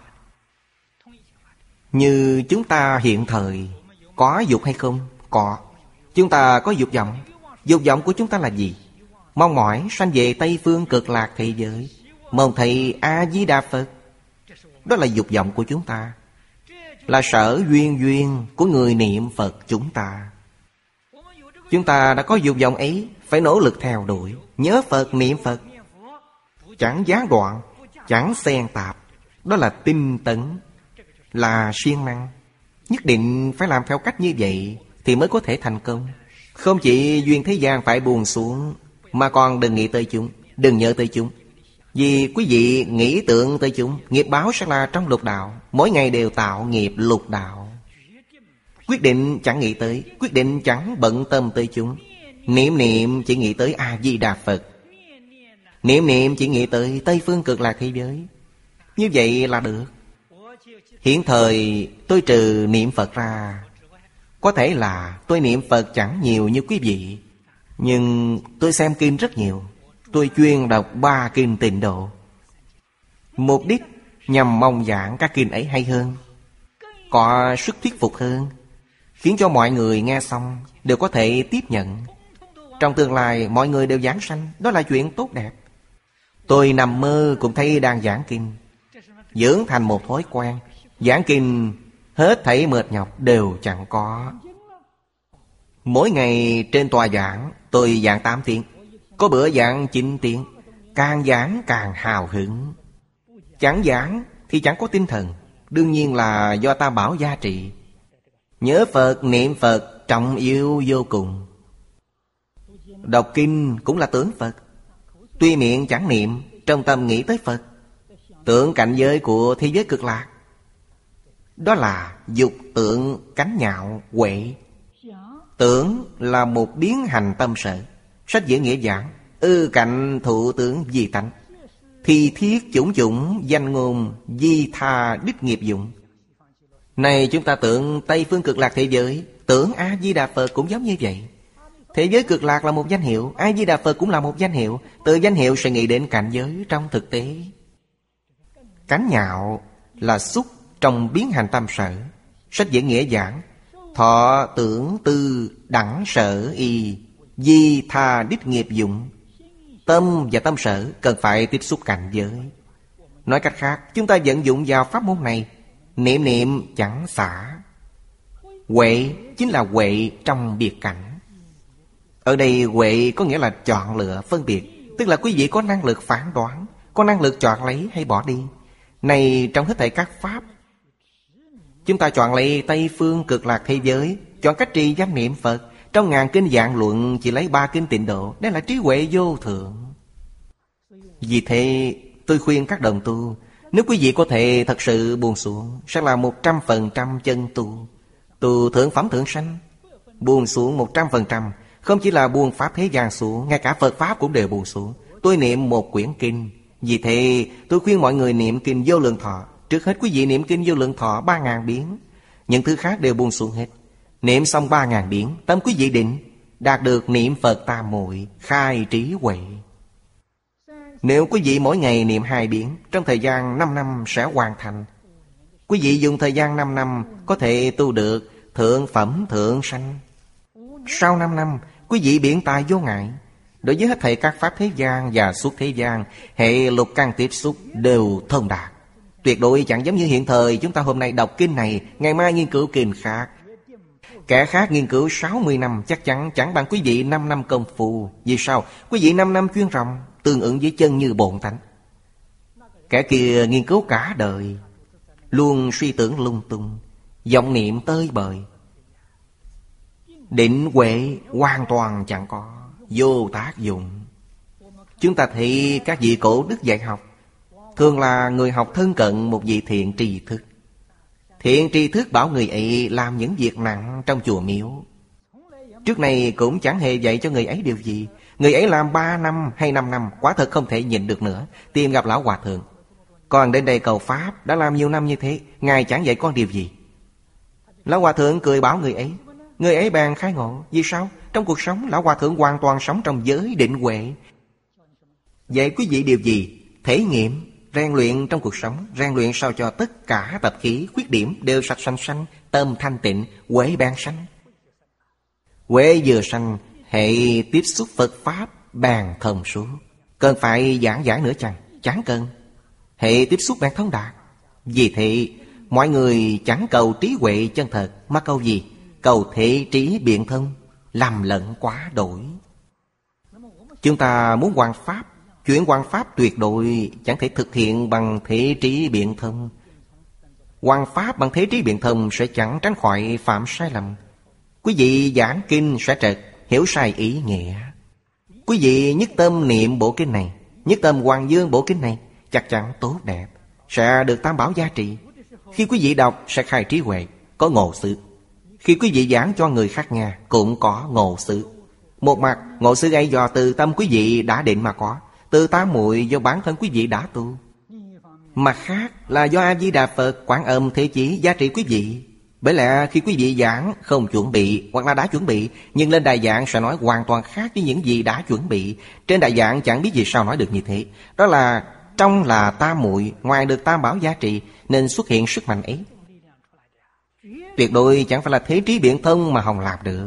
Như chúng ta hiện thời có dục hay không? Có. Chúng ta có dục vọng. Dục vọng của chúng ta là gì? Mong mỏi sanh về Tây Phương Cực Lạc thế giới, mong thấy A-di-đà Phật. Đó là dục vọng của chúng ta, là sở duyên duyên của người niệm Phật chúng ta. Chúng ta đã có dục vọng ấy, phải nỗ lực theo đuổi, nhớ Phật niệm Phật, chẳng gián đoạn, chẳng xen tạp. Đó là tinh tấn, là siêng năng. Nhất định phải làm theo cách như vậy thì mới có thể thành công. Không chỉ duyên thế gian phải buông xuống, mà còn đừng nghĩ tới chúng, đừng nhớ tới chúng. Vì quý vị nghĩ tưởng tới chúng, nghiệp báo sẽ là trong lục đạo. Mỗi ngày đều tạo nghiệp lục đạo. Quyết định chẳng nghĩ tới, quyết định chẳng bận tâm tới chúng. Niệm niệm chỉ nghĩ tới A-di-đà Phật, niệm niệm chỉ nghĩ tới Tây Phương Cực Lạc thế giới. Như vậy là được. Hiện thời tôi trừ niệm Phật ra, có thể là tôi niệm Phật chẳng nhiều như quý vị, nhưng tôi xem kinh rất nhiều. Tôi chuyên đọc 3 kinh Tịnh Độ. Mục đích nhằm mong giảng các kinh ấy hay hơn, có sức thuyết phục hơn, khiến cho mọi người nghe xong đều có thể tiếp nhận. Trong tương lai mọi người đều giảng sanh, đó là chuyện tốt đẹp. Tôi nằm mơ cũng thấy đang giảng kinh, dưỡng thành một thói quen. Giảng kinh hết thảy mệt nhọc đều chẳng có. Mỗi ngày trên tòa giảng tôi giảng 8 tiếng, có bữa giảng 9 tiếng. Càng giảng càng hào hứng. Chẳng giảng thì chẳng có tinh thần. Đương nhiên là do Tam Bảo gia trị. Nhớ Phật, niệm Phật trọng yếu vô cùng. Đọc kinh cũng là tưởng Phật. Tuy miệng chẳng niệm, trong tâm nghĩ tới Phật, tưởng cảnh giới của thế giới cực lạc. Đó là dục tượng cánh nhạo huệ. Tưởng là một biến hành tâm sở. Sách Diễn Nghĩa giảng ư cạnh thụ tưởng di tánh, thi thiết chủng chủng danh ngôn di tha đích nghiệp dụng. Này chúng ta tưởng Tây Phương Cực Lạc thế giới, tưởng A-di-đà Phật cũng giống như vậy. Thế giới cực lạc là một danh hiệu, A-di-đà Phật cũng là một danh hiệu. Từ danh hiệu sẽ nghĩ đến cảnh giới trong thực tế. Cánh nhạo là xúc trong biến hành tâm sở. Sách Diễn Nghĩa giảng thọ tưởng tư đẳng sở y di tha đích nghiệp dụng. Tâm và tâm sở cần phải tiếp xúc cảnh giới. Nói cách khác, chúng ta vận dụng vào pháp môn này, niệm niệm chẳng xả. Huệ chính là huệ trong biệt cảnh. Ở đây huệ có nghĩa là chọn lựa, phân biệt. Tức là quý vị có năng lực phán đoán, có năng lực chọn lấy hay bỏ đi. Này trong hết thảy các pháp, chúng ta chọn lấy Tây Phương Cực Lạc thế giới, chọn cách trì danh niệm Phật. Trong ngàn kinh vạn luận chỉ lấy 3 kinh Tịnh Độ. Đây là trí huệ vô thượng. Vì thế tôi khuyên các đồng tu, nếu quý vị có thể thật sự buông xuống, sẽ là 100% chân tu. Tu thượng phẩm thượng sanh, buông xuống 100%. Không chỉ là buông pháp thế gian xuống, ngay cả Phật pháp cũng đều buông xuống. Tôi niệm một quyển kinh. Vì thế tôi khuyên mọi người niệm kinh Vô Lượng Thọ. Trước hết quý vị niệm kinh Vô Lượng Thọ 3000 biến. Những thứ khác đều buông xuống hết. Niệm xong 3000 biến, tâm quý vị định, đạt được niệm Phật tam muội, khai trí huệ. Nếu quý vị mỗi ngày niệm 2 biến, trong thời gian 5 năm sẽ hoàn thành. Quý vị dùng thời gian 5 năm có thể tu được thượng phẩm thượng sanh. Sau 5 năm, quý vị biện tài vô ngại. Đối với hết thảy các pháp thế gian và suốt thế gian, hệ lục căn tiếp xúc đều thông đạt. Tuyệt đối chẳng giống như hiện thời chúng ta hôm nay đọc kinh này, ngày mai nghiên cứu kinh khác. Kẻ khác nghiên cứu 60 năm chắc chắn chẳng bằng quý vị 5 năm công phu. Vì sao? Quý vị 5 năm chuyên ròng, tương ứng với chân như bổn tánh. Kẻ kia nghiên cứu cả đời, luôn suy tưởng lung tung, vọng niệm tơi bời, định huệ hoàn toàn chẳng có, vô tác dụng. Chúng ta thấy các vị cổ đức dạy học thường là người học thân cận một vị thiện tri thức. Thiện tri thức bảo người ấy làm những việc nặng trong chùa miếu, trước này cũng chẳng hề dạy cho người ấy điều gì. Người ấy làm 3 năm hay 5 năm, quả thật không thể nhịn được nữa, tìm gặp Lão Hòa Thượng. Còn đến đây cầu Pháp, đã làm nhiều năm như thế, Ngài chẳng dạy con điều gì. Lão Hòa Thượng cười bảo người ấy bèn khai ngộ. Vì sao? Trong cuộc sống, Lão Hòa Thượng hoàn toàn sống trong giới định huệ. Dạy quý vị điều gì? Thể nghiệm, rèn luyện trong cuộc sống, rèn luyện sao cho tất cả tập khí, khuyết điểm đều sạch sanh sanh, tâm thanh tịnh, huệ bèn sanh. Huệ vừa sanh, hệ tiếp xúc Phật Pháp bèn thông suốt. Cần phải giảng giải nữa chăng? Chẳng cần. Hệ tiếp xúc bèn thông đạt. Vì thế, mọi người chẳng cầu trí huệ chân thật, mà cầu gì? Cầu thể trí biện thông, lầm lẫn quá đổi. Chúng ta muốn hoằng Pháp, chuyện hoằng Pháp tuyệt đối chẳng thể thực hiện bằng thể trí biện thông. Hoằng Pháp bằng thế trí biện thông sẽ chẳng tránh khỏi phạm sai lầm. Quý vị giảng kinh sẽ trật, hiểu sai ý nghĩa. Quý vị nhất tâm niệm bộ kinh này, nhất tâm hoàng dương bộ kinh này, chắc chắn tốt đẹp, sẽ được tam bảo gia trì. Khi quý vị đọc sẽ khai trí huệ, có ngộ sự. Khi quý vị giảng cho người khác nghe cũng có ngộ sự. Một mặt ngộ sự ấy do từ tâm quý vị đã định mà có, từ tám muội do bản thân quý vị đã tu. Mặt khác là do A Di Đà Phật Quán Âm Thế Chí giá trị quý vị. Bởi lẽ khi quý vị giảng không chuẩn bị hoặc là đã chuẩn bị, nhưng lên đài giảng sẽ nói hoàn toàn khác với những gì đã chuẩn bị. Trên đài giảng chẳng biết vì sao nói được như thế. Đó là trong là tam muội, ngoài được tam bảo giá trị, nên xuất hiện sức mạnh ấy. Tuyệt đối chẳng phải là thế trí biện thông mà hòng làm được.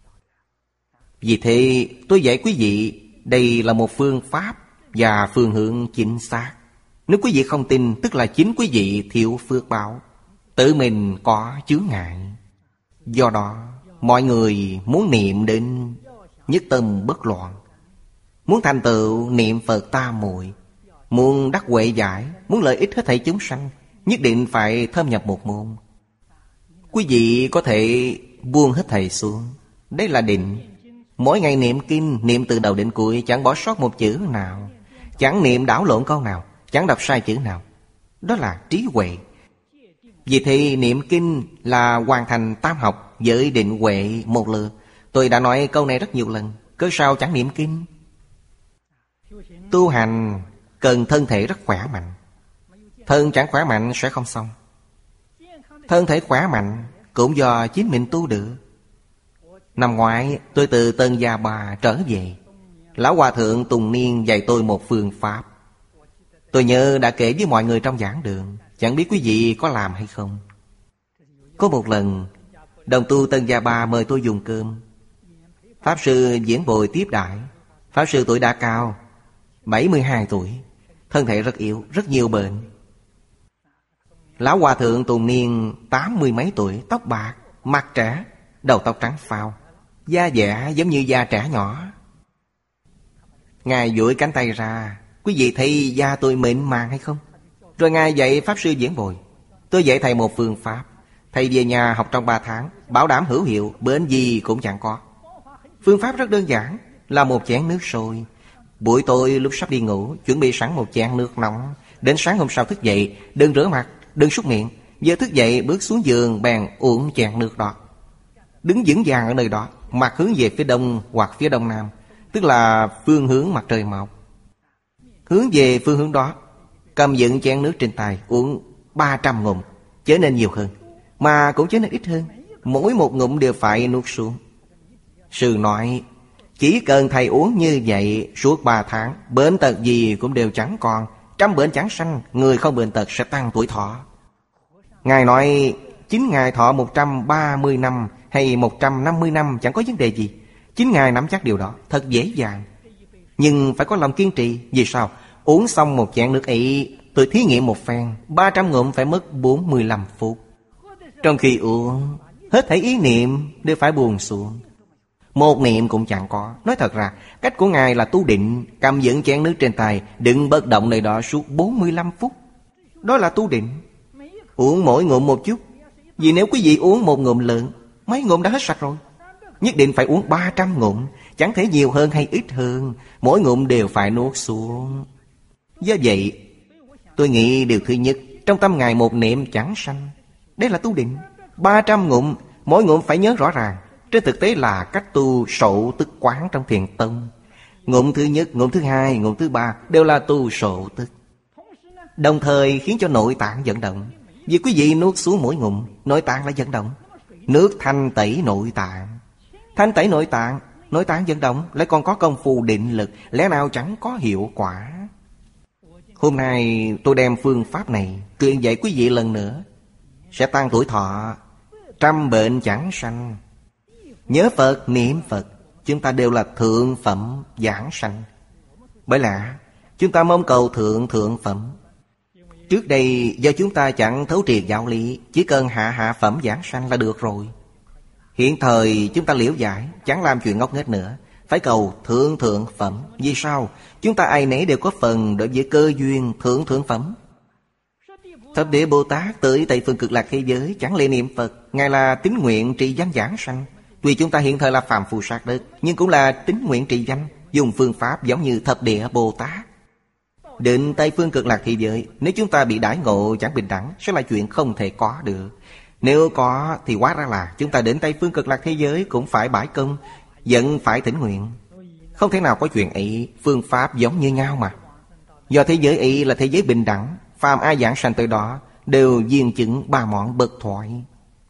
Vì thế tôi dạy quý vị, đây là một phương pháp và phương hướng chính xác. Nếu quý vị không tin, tức là chính quý vị thiếu phước báo, tự mình có chướng ngại. Do đó mọi người muốn niệm đến nhất tâm bất loạn, muốn thành tựu niệm Phật tam muội, muốn đắc huệ giải, muốn lợi ích hết thảy chúng sanh, nhất định phải thâm nhập một môn. Quý vị có thể buông hết thảy xuống. Đây là định. Mỗi ngày niệm kinh, niệm từ đầu đến cuối, chẳng bỏ sót một chữ nào, chẳng niệm đảo lộn câu nào, chẳng đọc sai chữ nào. Đó là trí huệ. Vì thế niệm kinh là hoàn thành tam học với định huệ một lượt. Tôi đã nói câu này rất nhiều lần, cớ sao chẳng niệm kinh? Tu hành cần thân thể rất khỏe mạnh. Thân chẳng khỏe mạnh sẽ không xong. Thân thể khỏe mạnh cũng do chính mình tu được. Năm ngoái tôi từ Tân Gia Ba trở về, Lão Hòa Thượng Tùng Niên dạy tôi một phương pháp. Tôi nhớ đã kể với mọi người trong giảng đường, chẳng biết quý vị có làm hay không. Có một lần đồng tu Tân Gia Ba mời tôi dùng cơm. Pháp sư Diễn Bồi tiếp đãi. Pháp sư tuổi đã cao, 72 tuổi, thân thể rất yếu, rất nhiều bệnh. Lão Hòa Thượng Tùng Niên 80 mấy tuổi, tóc bạc, mặt trẻ, đầu tóc trắng phao, da dẻ giống như da trẻ nhỏ. Ngài duỗi cánh tay ra, quý vị thấy da tôi mịn màng hay không? Rồi Ngài dạy Pháp sư Diễn Bồi. Tôi dạy thầy một phương pháp. Thầy về nhà học trong 3 tháng, bảo đảm hữu hiệu, bệnh gì cũng chẳng có. Phương pháp rất đơn giản, là một chén nước sôi. Buổi tối lúc sắp đi ngủ, chuẩn bị sẵn một chén nước nóng. Đến sáng hôm sau thức dậy, đừng rửa mặt, đừng súc miệng. Giờ thức dậy bước xuống giường bèn uống chén nước đó. Đứng vững vàng ở nơi đó, mặt hướng về phía đông hoặc phía đông nam, tức là phương hướng mặt trời mọc. Hướng về phương hướng đó, cầm dựng chén nước trên tay, uống 300 ngụm, trở nên nhiều hơn, mà cũng trở nên ít hơn. Mỗi một ngụm đều phải nuốt xuống. Sư nói, chỉ cần thầy uống như vậy suốt 3 tháng, bệnh tật gì cũng đều chẳng còn, trăm bệnh chẳng sanh, người không bệnh tật sẽ tăng tuổi thọ. Ngài nói, chính Ngài thọ 130 năm hay 150 năm chẳng có vấn đề gì. Chính Ngài nắm chắc điều đó, thật dễ dàng. Nhưng phải có lòng kiên trì. Vì sao? Uống xong một chén nước ấy, tôi thí nghiệm một phen, 300 ngụm phải mất 45 phút. Trong khi uống, Hết thảy ý niệm đều phải buông xuống, một niệm cũng chẳng có. Nói thật ra, cách của Ngài là tu định, cầm vững chén nước trên tay, đừng bất động nơi đó suốt 45 phút. Đó là tu định. Uống mỗi ngụm một chút. Vì nếu quý vị uống một ngụm lớn, mấy ngụm đã hết sạch rồi. Nhất định phải uống 300 ngụm, chẳng thể nhiều hơn hay ít hơn, mỗi ngụm đều phải nuốt xuống. Do vậy, tôi nghĩ điều thứ nhất, trong tâm Ngài một niệm chẳng sanh. Đây là tu định. 300 ngụm, mỗi ngụm phải nhớ rõ ràng. Trên thực tế là cách tu sổ tức quán trong Thiền Tông. Ngụm thứ nhất, ngụm thứ hai, ngụm thứ ba đều là tu sổ tức, đồng thời khiến cho nội tạng vận động. Vì quý vị nuốt xuống mỗi ngụm, nội tạng lại vận động. Nước thanh tẩy nội tạng. Thanh tẩy nội tạng vận động, lại còn có công phu định lực, lẽ nào chẳng có hiệu quả. Hôm nay tôi đem phương pháp này truyền dạy quý vị lần nữa, sẽ tăng tuổi thọ, trăm bệnh chẳng sanh. Nhớ Phật, niệm Phật, chúng ta đều là thượng phẩm giảng sanh. Bởi lẽ chúng ta mong cầu thượng phẩm. Trước đây do chúng ta chẳng thấu triệt giáo lý, chỉ cần hạ phẩm giảng sanh là được rồi. Hiện thời chúng ta liễu giải, chẳng làm chuyện ngốc nghếch nữa, phải cầu thượng phẩm. Vì sao? Chúng ta ai nấy đều có phần đối với cơ duyên thượng phẩm. Thập Địa Bồ Tát tới Tây Phương Cực Lạc thế giới chẳng lệ niệm Phật, Ngài là tín nguyện trì danh giảng sanh. Tuy chúng ta hiện thời là phàm phu sát đất, nhưng cũng là tín nguyện trì danh, dùng phương pháp giống như Thập Địa Bồ Tát. Đến Tây Phương Cực Lạc thế giới, nếu chúng ta bị đãi ngộ chẳng bình đẳng, sẽ là chuyện không thể có được. Nếu có thì hóa ra là chúng ta đến Tây Phương Cực Lạc thế giới cũng phải bãi công, vẫn phải thỉnh nguyện. Không thể nào có chuyện ấy, phương pháp giống như nhau mà. Do thế giới ấy là thế giới bình đẳng, phàm ai giảng sanh tới đó đều viên chứng ba mọn bậc thoại.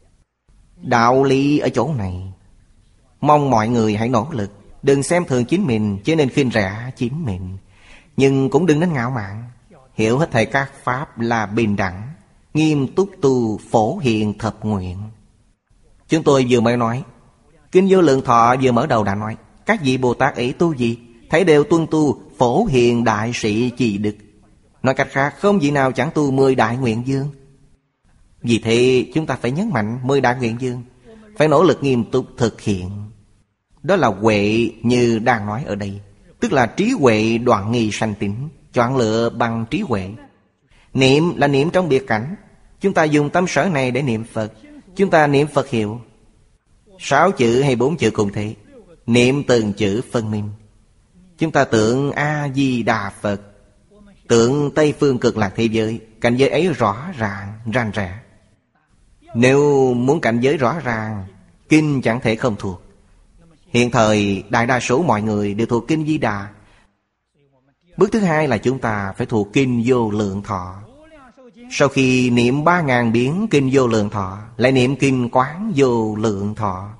Đạo lý ở chỗ này. Mong mọi người hãy nỗ lực, đừng xem thường chính mình, chứ nên khinh rẻ chính mình. Nhưng cũng đừng nên ngạo mạn. Hiểu hết thảy các pháp là bình đẳng, nghiêm túc tu phổ hiền thập nguyện. Chúng tôi vừa mới nói, Kinh Vô Lượng Thọ vừa mở đầu đã nói, các vị Bồ Tát ấy tu gì? Thấy đều tuân tu phổ hiền đại sĩ trì đức. Nói cách khác, không vị nào chẳng tu 10 đại nguyện dương. Vì thế chúng ta phải nhấn mạnh 10 đại nguyện dương, phải nỗ lực nghiêm túc thực hiện. Đó là huệ như đang nói ở đây, tức là trí huệ đoạn nghi sanh tính, chọn lựa bằng trí huệ. Niệm là niệm trong biệt cảnh. Chúng ta dùng tâm sở này để niệm Phật. Chúng ta niệm Phật hiệu 6 chữ hay 4 chữ cũng thế, niệm từng chữ phân minh. Chúng ta tưởng A-di-đà Phật, tưởng Tây Phương Cực Lạc thế giới, cảnh giới ấy rõ ràng, rành rẽ. Nếu muốn cảnh giới rõ ràng, kinh chẳng thể không thuộc. Hiện thời đại đa số mọi người đều thuộc Kinh Di Đà. Bước thứ hai là chúng ta phải thuộc Kinh Vô Lượng Thọ. Sau khi niệm 3000 biến Kinh Vô Lượng Thọ, lại niệm Kinh Quán Vô Lượng Thọ.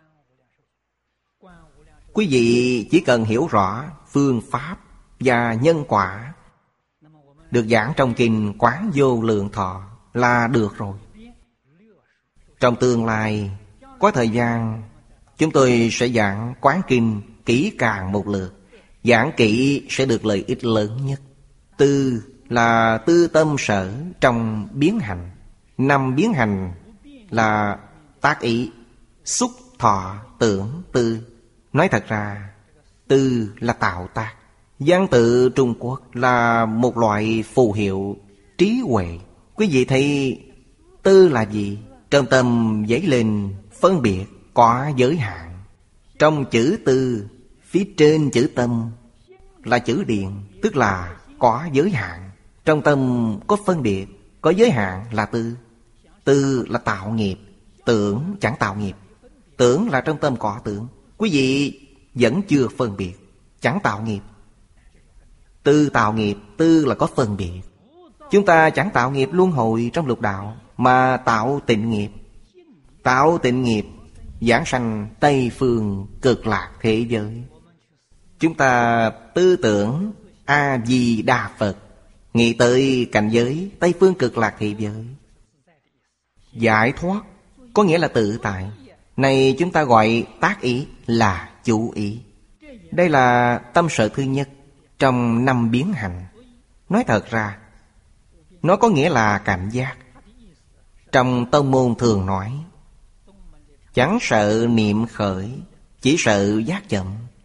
Quý vị chỉ cần hiểu rõ phương pháp và nhân quả được giảng trong Kinh Quán Vô Lượng Thọ là được rồi. Trong tương lai có thời gian, chúng tôi sẽ giảng Quán Kinh kỹ càng một lượt. Giảng kỹ sẽ được lợi ích lớn nhất. Tư là tư tâm sở trong biến hành. 5 biến hành là tác ý, xúc, thọ, tưởng, tư. Nói thật ra, tư là tạo tác. Văn tự Trung Quốc là một loại phù hiệu trí huệ. Quý vị thấy tư là gì? Trong tâm dấy lên phân biệt có giới hạn. Trong chữ tư, phía trên chữ tâm là chữ điện, tức là có giới hạn. Trong tâm có phân biệt, có giới hạn là tư. Tư là tạo nghiệp, tưởng chẳng tạo nghiệp. Tưởng là trong tâm có tưởng. Quý vị vẫn chưa phân biệt, chẳng tạo nghiệp. Tư tạo nghiệp, tư là có phân biệt. Chúng ta chẳng tạo nghiệp luân hồi trong lục đạo, mà tạo tịnh nghiệp. Tạo tịnh nghiệp giảng sanh Tây Phương Cực Lạc thế giới. Chúng ta tư tưởng A-di-đà Phật, nghĩ tới cảnh giới Tây Phương Cực Lạc thế giới. Giải thoát có nghĩa là tự tại. Này chúng ta gọi tác ý là chú ý. Đây là tâm sở thứ nhất trong 5 biến hành. Nói thật ra, nó có nghĩa là cảnh giác. Trong tông môn thường nói, Chẳng sợ niệm khởi, chỉ sợ giác chậm.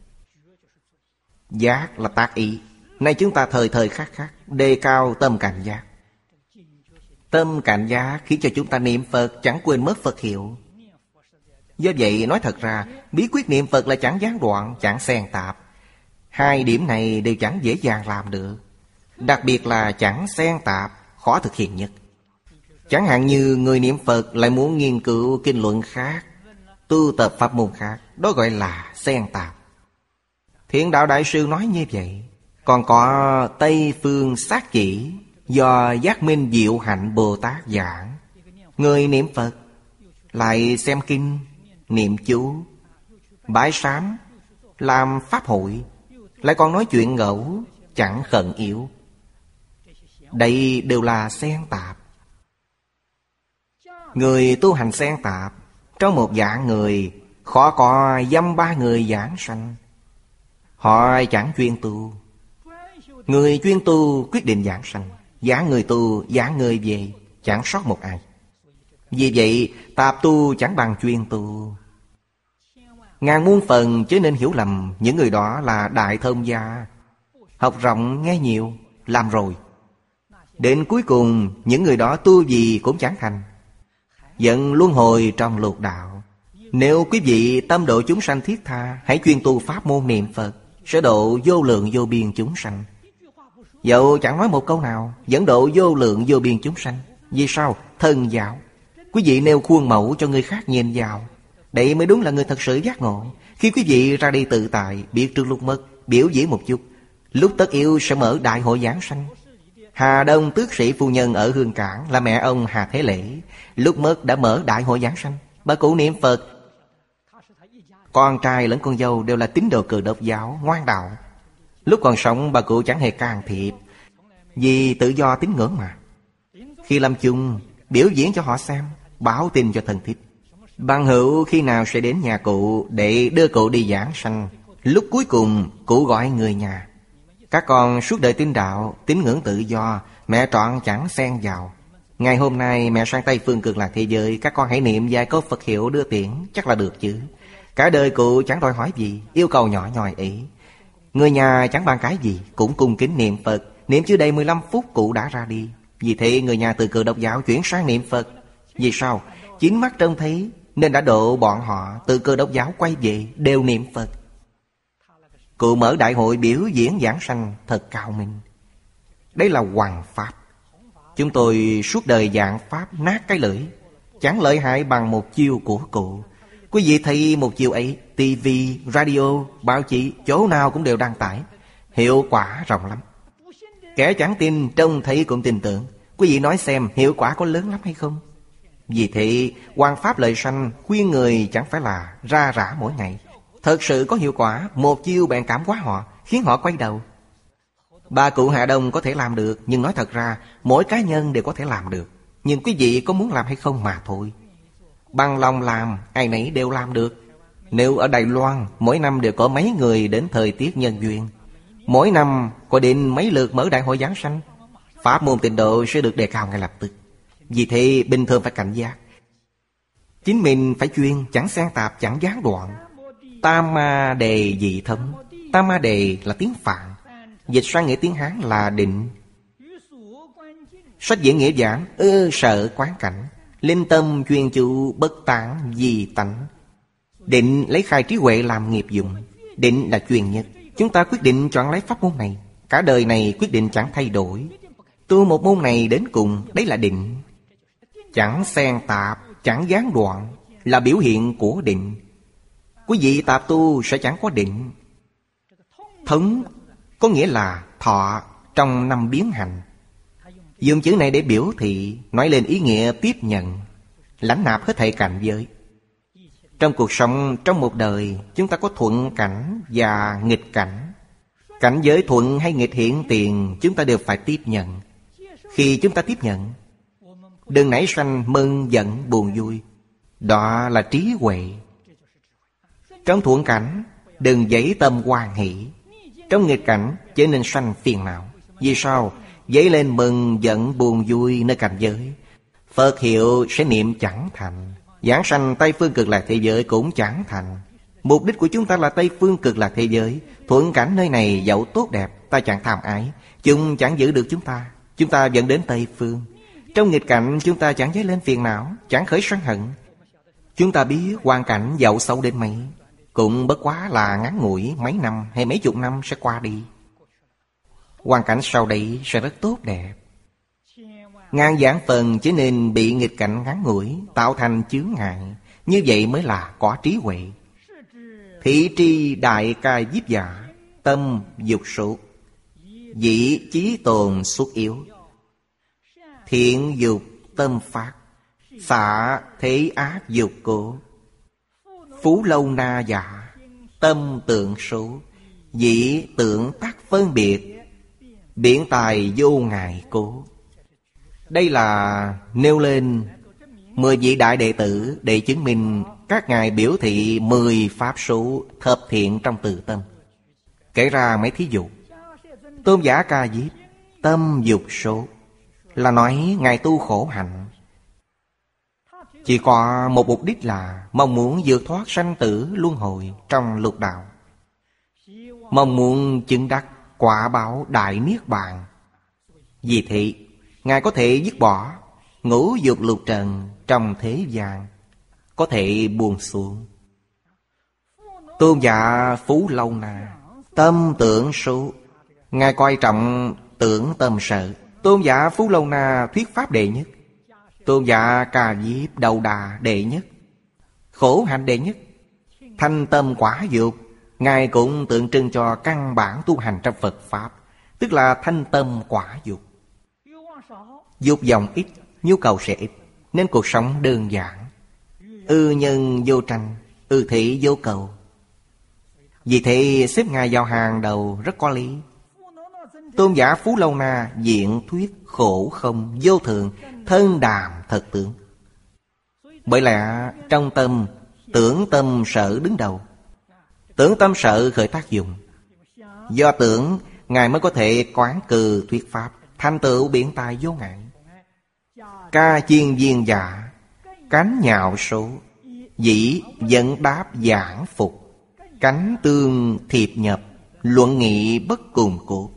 Giác là tác ý. Nay chúng ta thời thời khắc khắc đề cao tâm cảnh giác. Tâm cảnh giác khiến cho chúng ta niệm Phật chẳng quên mất Phật hiệu. Do vậy nói thật ra, bí quyết niệm Phật là chẳng gián đoạn, chẳng xen tạp. Hai điểm này đều chẳng dễ dàng làm được. Đặc biệt là chẳng xen tạp, khó thực hiện nhất. Chẳng hạn như người niệm Phật lại muốn nghiên cứu kinh luận khác, tu tập pháp môn khác, đó gọi là xen tạp. Thiện Đạo Đại Sư nói như vậy. Còn có Tây Phương Sát Chỉ do Giác Minh Diệu Hạnh Bồ Tát giảng. Người niệm Phật lại xem kinh, niệm chú, bái sám, làm pháp hội, lại còn nói chuyện ngẫu, chẳng khẩn yếu. Đây đều là xen tạp. Người tu hành xen tạp, trong một dạng người khó có dăm ba người giảng sanh. Họ chẳng chuyên tu. Người chuyên tu quyết định giảng sanh, giảng người tu, giảng người về, chẳng sót một ai. Vì vậy tạp tu chẳng bằng chuyên tu. Ngàn muôn phần chớ nên hiểu lầm những người đó là đại thông gia. Học rộng nghe nhiều, làm rồi. Đến cuối cùng những người đó tu gì cũng chẳng thành, vẫn luân hồi trong lục đạo. Nếu quý vị tâm độ chúng sanh thiết tha, hãy chuyên tu pháp môn niệm Phật, sẽ độ vô lượng vô biên chúng sanh. Dẫu chẳng nói một câu nào, vẫn độ vô lượng vô biên chúng sanh. Vì sao? Thân giáo. Quý vị nêu khuôn mẫu cho người khác nhìn vào. Đây mới đúng là người thật sự giác ngộ. Khi quý vị ra đi tự tại, biết trước lúc mất, biểu diễn một chút, lúc tất yếu sẽ mở đại hội giảng sanh. Hà Đông tước sĩ phu nhân ở Hương Cảng là mẹ ông Hà Thế Lễ, lúc mất đã mở đại hội giảng sanh. Bà cụ niệm Phật. Con trai lẫn con dâu đều là tín đồ Cơ Đốc giáo, ngoan đạo. Lúc còn sống bà cụ chẳng hề can thiệp, vì tự do tín ngưỡng mà. Khi lâm chung, biểu diễn cho họ xem, báo tin cho thân thích. Bằng hữu khi nào sẽ đến nhà cụ để đưa cụ đi giảng sanh. Lúc cuối cùng cụ gọi người nhà. Các con suốt đời tín đạo, tín ngưỡng tự do, mẹ trọn chẳng xen vào. Ngày hôm nay mẹ sang Tây Phương Cực Lạc thế giới, các con hãy niệm vài câu Phật hiệu đưa tiễn, chắc là được chứ. Cả đời cụ chẳng đòi hỏi gì, yêu cầu nhỏ nhoi ấy. Người nhà chẳng bàn cái gì, cũng cung kính niệm Phật. Niệm chưa đầy 15 phút cụ đã ra đi. Vì thế người nhà từ Cơ Đốc giáo chuyển sang niệm Phật. Vì sao? Chính mắt trông thấy, nên đã độ bọn họ từ Cơ Đốc giáo quay về đều niệm Phật. Cụ mở đại hội biểu diễn giảng sanh thật cao minh. Đây là hoằng pháp. Chúng tôi suốt đời giảng pháp nát cái lưỡi, chẳng lợi hại bằng một chiêu của cụ. Quý vị thấy một chiêu ấy, tivi, radio, báo chí, chỗ nào cũng đều đăng tải. Hiệu quả rộng lắm. Kẻ chẳng tin trông thấy cũng tin tưởng. Quý vị nói xem hiệu quả có lớn lắm hay không? Vì thế hoằng pháp lợi sanh khuyên người chẳng phải là ra rã mỗi ngày. Thật sự có hiệu quả, một chiêu bèn cảm hóa họ, khiến họ quay đầu. Bà cụ Hà Đông có thể làm được, nhưng nói thật ra mỗi cá nhân đều có thể làm được. Nhưng quý vị có muốn làm hay không mà thôi. Bằng lòng làm, ai nấy đều làm được. Nếu ở Đài Loan, mỗi năm đều có mấy người đến thời tiết nhân duyên, mỗi năm có đến mấy lượt mở đại hội giảng sanh, pháp môn tịnh độ sẽ được đề cao ngay lập tức. Vì thế bình thường phải cảnh giác. Chính mình phải chuyên, chẳng xen tạp, chẳng gián đoạn. Tam ma đề dị thấm. Tam ma đề là tiếng Phạn, dịch sang nghĩa tiếng Hán là định. Sách diễn nghĩa giảng sở quán cảnh, linh tâm chuyên chú bất tán di tánh. Định lấy khai trí huệ làm nghiệp dụng. Định là chuyên nhất. Chúng ta quyết định chọn lấy pháp môn này, cả đời này quyết định chẳng thay đổi. Tu một môn này đến cùng, đấy là định. Chẳng xen tạp, chẳng gián đoạn, là biểu hiện của định. Quý vị tạp tu sẽ chẳng có định. Thống có nghĩa là thọ trong năm biến hành. Dùng chữ này để biểu thị, nói lên ý nghĩa tiếp nhận, lãnh nạp hết thảy cảnh giới. Trong cuộc sống, trong một đời, chúng ta có thuận cảnh và nghịch cảnh. Cảnh giới thuận hay nghịch hiện tiền, chúng ta đều phải tiếp nhận. Khi chúng ta tiếp nhận, đừng nảy sanh mừng giận buồn vui. Đó là trí huệ. Trong thuận cảnh, đừng dấy tâm hoan hỷ. Trong nghịch cảnh, trở nên sanh phiền não. Vì sao? Dấy lên mừng giận buồn vui nơi cảnh giới, Phật hiệu sẽ niệm chẳng thành. Giảng sanh Tây Phương Cực Lạc thế giới cũng chẳng thành. Mục đích của chúng ta là Tây Phương Cực Lạc thế giới. Thuận cảnh nơi này dẫu tốt đẹp, ta chẳng tham ái. Chúng chẳng giữ được chúng ta. Chúng ta dẫn đến Tây Phương. Trong nghịch cảnh chúng ta chẳng dấy lên phiền não, chẳng khởi sân hận. Chúng ta biết hoàn cảnh dẫu xấu đến mấy, cũng bất quá là ngắn ngủi mấy năm hay mấy chục năm sẽ qua đi. Hoàn cảnh sau đây sẽ rất tốt đẹp. Ngàn vạn phần chỉ nên bị nghịch cảnh ngắn ngủi tạo thành chướng ngại. Như vậy mới là có trí huệ. Thị tri đại ca diếp giả, tâm dục sụt, dĩ chí tồn xuất yếu. Thiện dục tâm phát, xả thế ác dục cố. Phú lâu na giả, tâm tượng số, dĩ tưởng tắc phân biệt, biện tài vô ngại cố. Đây là nêu lên 10 vị đại đệ tử để chứng minh các ngài biểu thị 10 pháp số thập thiện trong từ tâm. Kể ra mấy thí dụ. Tôn giả Ca Diếp, tâm dục số, là nói ngài tu khổ hạnh. Chỉ có một mục đích là mong muốn vượt thoát sanh tử luân hồi trong lục đạo, mong muốn chứng đắc quả báo đại niết bàn. Vì thế ngài có thể dứt bỏ ngũ dục lục trần trong thế gian, có thể buông xuống. Tôn giả Phú Lâu Na, tâm tưởng số, ngài coi trọng tưởng tâm sợ. Tôn giả Phú Lâu Na thuyết pháp đệ nhất. Tôn giả Ca Diếp đầu đà đệ nhất, khổ hạnh đệ nhất. Thanh tâm quả dục, ngài cũng tượng trưng cho căn bản tu hành trong Phật Pháp, tức là thanh tâm quả dục. Dục vọng ít, nhu cầu sẽ ít, nên cuộc sống đơn giản. Ư nhân vô tranh, ư thị vô cầu. Vì thế xếp ngài vào hàng đầu rất có lý. Tôn giả Phú Lâu Na diện thuyết khổ không vô thường, thân đàm thật tướng. Bởi lẽ trong tâm, tưởng tâm sợ đứng đầu. Tưởng tâm sợ khởi tác dụng. Do tưởng, ngài mới có thể quán cừ thuyết pháp, thành tựu biện tài vô ngại. Ca chiên viên giả, cánh nhạo số, dĩ dẫn đáp giảng phục. Cánh tương thiệp nhập, luận nghị bất cùng cốt.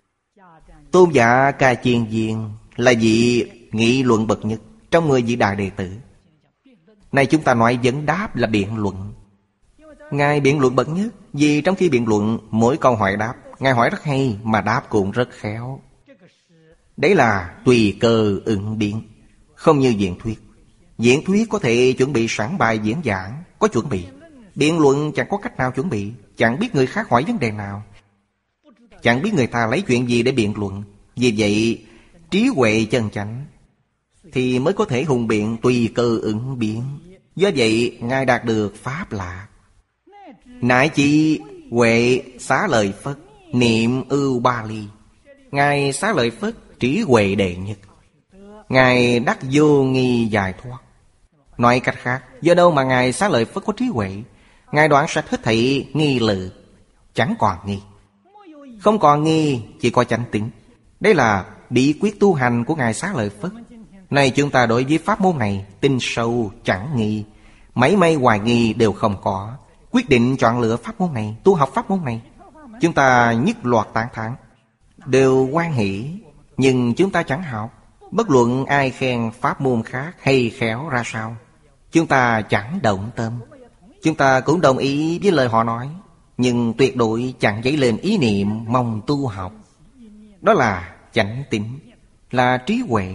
Tôn giả Ca chiên viên là vị nghị luận bậc nhất trong 10 vị đại đệ tử. Này chúng ta nói dẫn đáp là biện luận. Ngài biện luận bậc nhất, vì trong khi biện luận mỗi câu hỏi đáp, ngài hỏi rất hay mà đáp cũng rất khéo. Đấy là tùy cơ ứng biến, không như diễn thuyết. Diễn thuyết có thể chuẩn bị sẵn bài diễn giảng, có chuẩn bị. Biện luận chẳng có cách nào chuẩn bị, chẳng biết người khác hỏi vấn đề nào, chẳng biết người ta lấy chuyện gì để biện luận. Vì vậy trí huệ chân chánh thì mới có thể hùng biện tùy cơ ứng biến. Do vậy ngài đạt được pháp lạc. Nại chi huệ xá lợi Phất, niệm ưu ba ly. Ngài xá lợi Phất trí huệ đệ nhất. Ngài đắc vô nghi giải thoát. Nói cách khác, do đâu mà ngài xá lợi Phất có trí huệ? Ngài đoạn sạch hết thảy nghi lự, chẳng còn nghi. Không còn nghi, chỉ có chánh tín. Đây là bí quyết tu hành của ngài xá lợi Phất. Này chúng ta đối với pháp môn này tin sâu chẳng nghi, mảy may hoài nghi đều không có. Quyết định chọn lựa pháp môn này, tu học pháp môn này, chúng ta nhất loạt tán thán, đều hoan hỷ. Nhưng chúng ta chẳng học. Bất luận ai khen pháp môn khác hay khéo ra sao, chúng ta chẳng động tâm. Chúng ta cũng đồng ý với lời họ nói, nhưng tuyệt đối chẳng dấy lên ý niệm mong tu học. Đó là chánh tín, là trí huệ.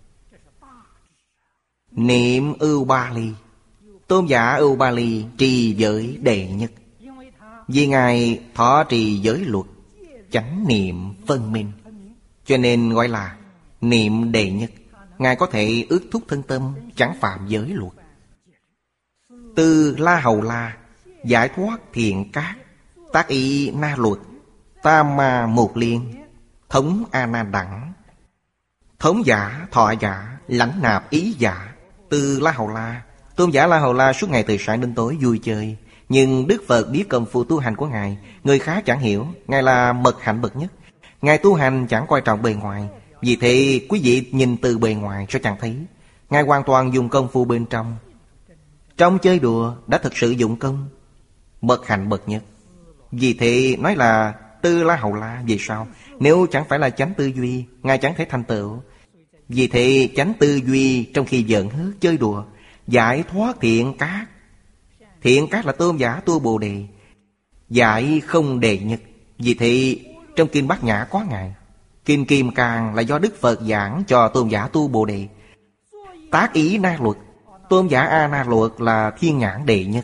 Niệm ưu ba ly. Tôn giả ưu ba ly trì giới đệ nhất. Vì ngài thọ trì giới luật, chánh niệm phân minh, cho nên gọi là niệm đệ nhất. Ngài có thể ước thúc thân tâm, chẳng phạm giới luật. Từ La Hầu La, giải thoát thiện cát, tác ý na luật, tam ma một liên, thống a na đẳng, thống giả, thọ giả, lãnh nạp ý giả. Từ La Hầu La, tôn giả La Hầu La suốt ngày từ sáng đến tối vui chơi. Nhưng Đức Phật biết công phu tu hành của ngài, người khác chẳng hiểu. Ngài là mật hạnh bậc nhất. Ngài tu hành chẳng coi trọng bề ngoài. Vì thế quý vị nhìn từ bề ngoài sẽ chẳng thấy. Ngài hoàn toàn dùng công phu bên trong. Trong chơi đùa đã thực sự dụng công, bậc hạnh bậc nhất. Vì thế nói là Tư La Hầu La. Vì sao? Nếu chẳng phải là chánh tư duy, Ngài chẳng thể thành tựu. Vì thế chánh tư duy trong khi giận hớt chơi đùa, giải thoát thiện cát. Thiện cát là tôn giả tu Bồ Đề, giải không đệ nhất. Vì thế trong Kinh Bát Nhã có Ngài. Kinh Kim Cang là do Đức Phật giảng cho tôn giả tu Bồ Đề. Tác ý na luật, tôn giả A Na luật là thiên nhãn đệ nhất.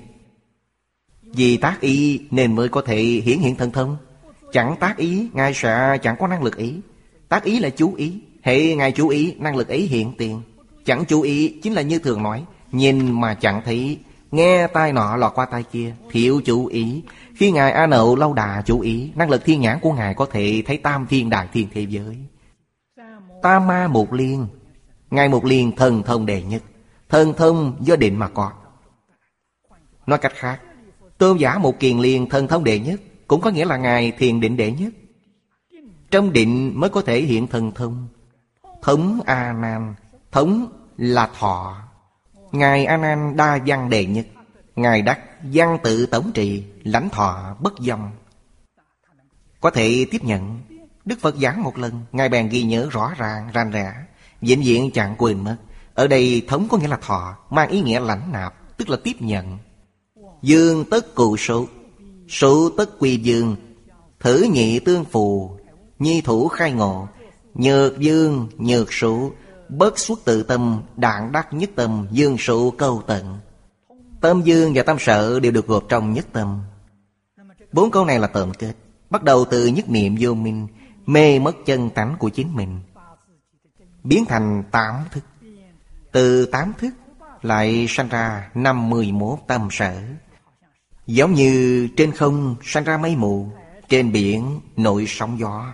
Vì tác ý nên mới có thể hiển hiện thần thông. Chẳng tác ý, Ngài sẽ chẳng có năng lực ý. Tác ý là chú ý. Hễ Ngài chú ý, năng lực ấy hiện tiền. Chẳng chú ý chính là như thường nói, nhìn mà chẳng thấy, nghe tai nọ lọt qua tai kia, thiếu chú ý. Khi Ngài A Nậu Lâu Đà chú ý, năng lực thiên nhãn của Ngài có thể thấy tam thiên đại thiên thế giới. Tam ma một liên, Ngài một liên thần thông đệ nhất. Thần thông do định mà có. Nói cách khác, tôn giả một kiền liên thần thông đệ nhất cũng có nghĩa là Ngài thiền định đệ nhất. Trong định mới có thể hiện thần thông. Thống A Nan, thống là thọ. Ngài A Nan đa văn đệ nhất. Ngài đắc văn tự tổng trì, lãnh thọ bất dâm. Có thể tiếp nhận. Đức Phật giảng một lần, Ngài bèn ghi nhớ rõ ràng, rành rẽ, vĩnh viễn chẳng quên mất. Ở đây thống có nghĩa là thọ, mang ý nghĩa lãnh nạp, tức là tiếp nhận. Dương tất cụ số, số tất quy dương. Thử nhị tương phù, nhi thủ khai ngộ. Nhược dương, nhược số, bất xuất tự tâm, đạn đắc nhất tâm, dương số câu tận. Tâm dương và tâm sở đều được gộp trong nhất tâm. 4 câu này là tóm kết. Bắt đầu từ nhất niệm vô minh, mê mất chân tánh của chính mình, biến thành 8 thức. Từ 8 thức lại sanh ra 51 tâm sở. Giống như trên không sanh ra mây mù, trên biển nổi sóng gió.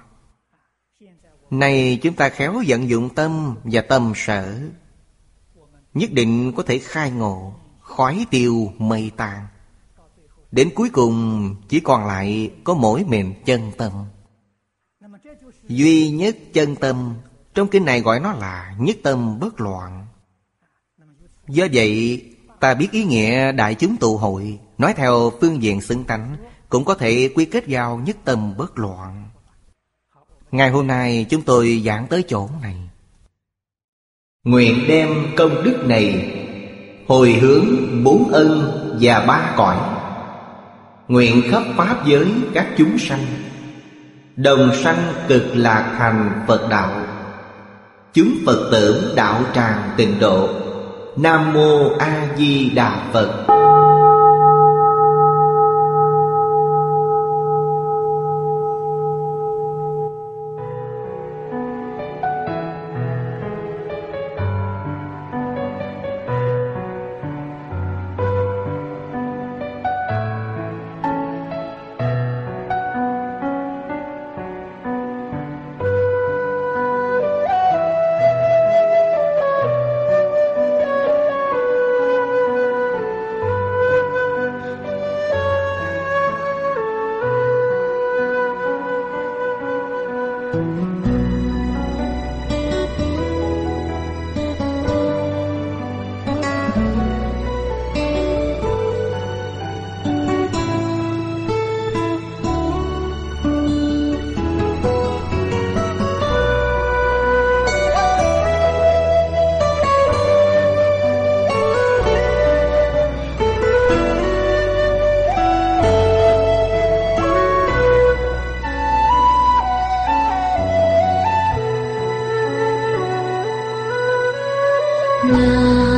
Này chúng ta khéo vận dụng tâm và tâm sở, nhất định có thể khai ngộ, khói tiêu mây tan. Đến cuối cùng chỉ còn lại có mỗi mình chân tâm. Duy nhất chân tâm, trong kinh này gọi nó là nhất tâm bất loạn. Do vậy ta biết ý nghĩa đại chúng tụ hội, nói theo phương diện xứng tánh, cũng có thể quy kết vào nhất tâm bất loạn. Ngày hôm nay chúng tôi giảng tới chỗ này. Nguyện đem công đức này hồi hướng 4 ân và 3 cõi. Nguyện khắp pháp giới các chúng sanh đồng sanh cực lạc thành Phật đạo. Chúng Phật tử đạo tràng tịnh độ. Nam Mô A Di Đà Phật. Nam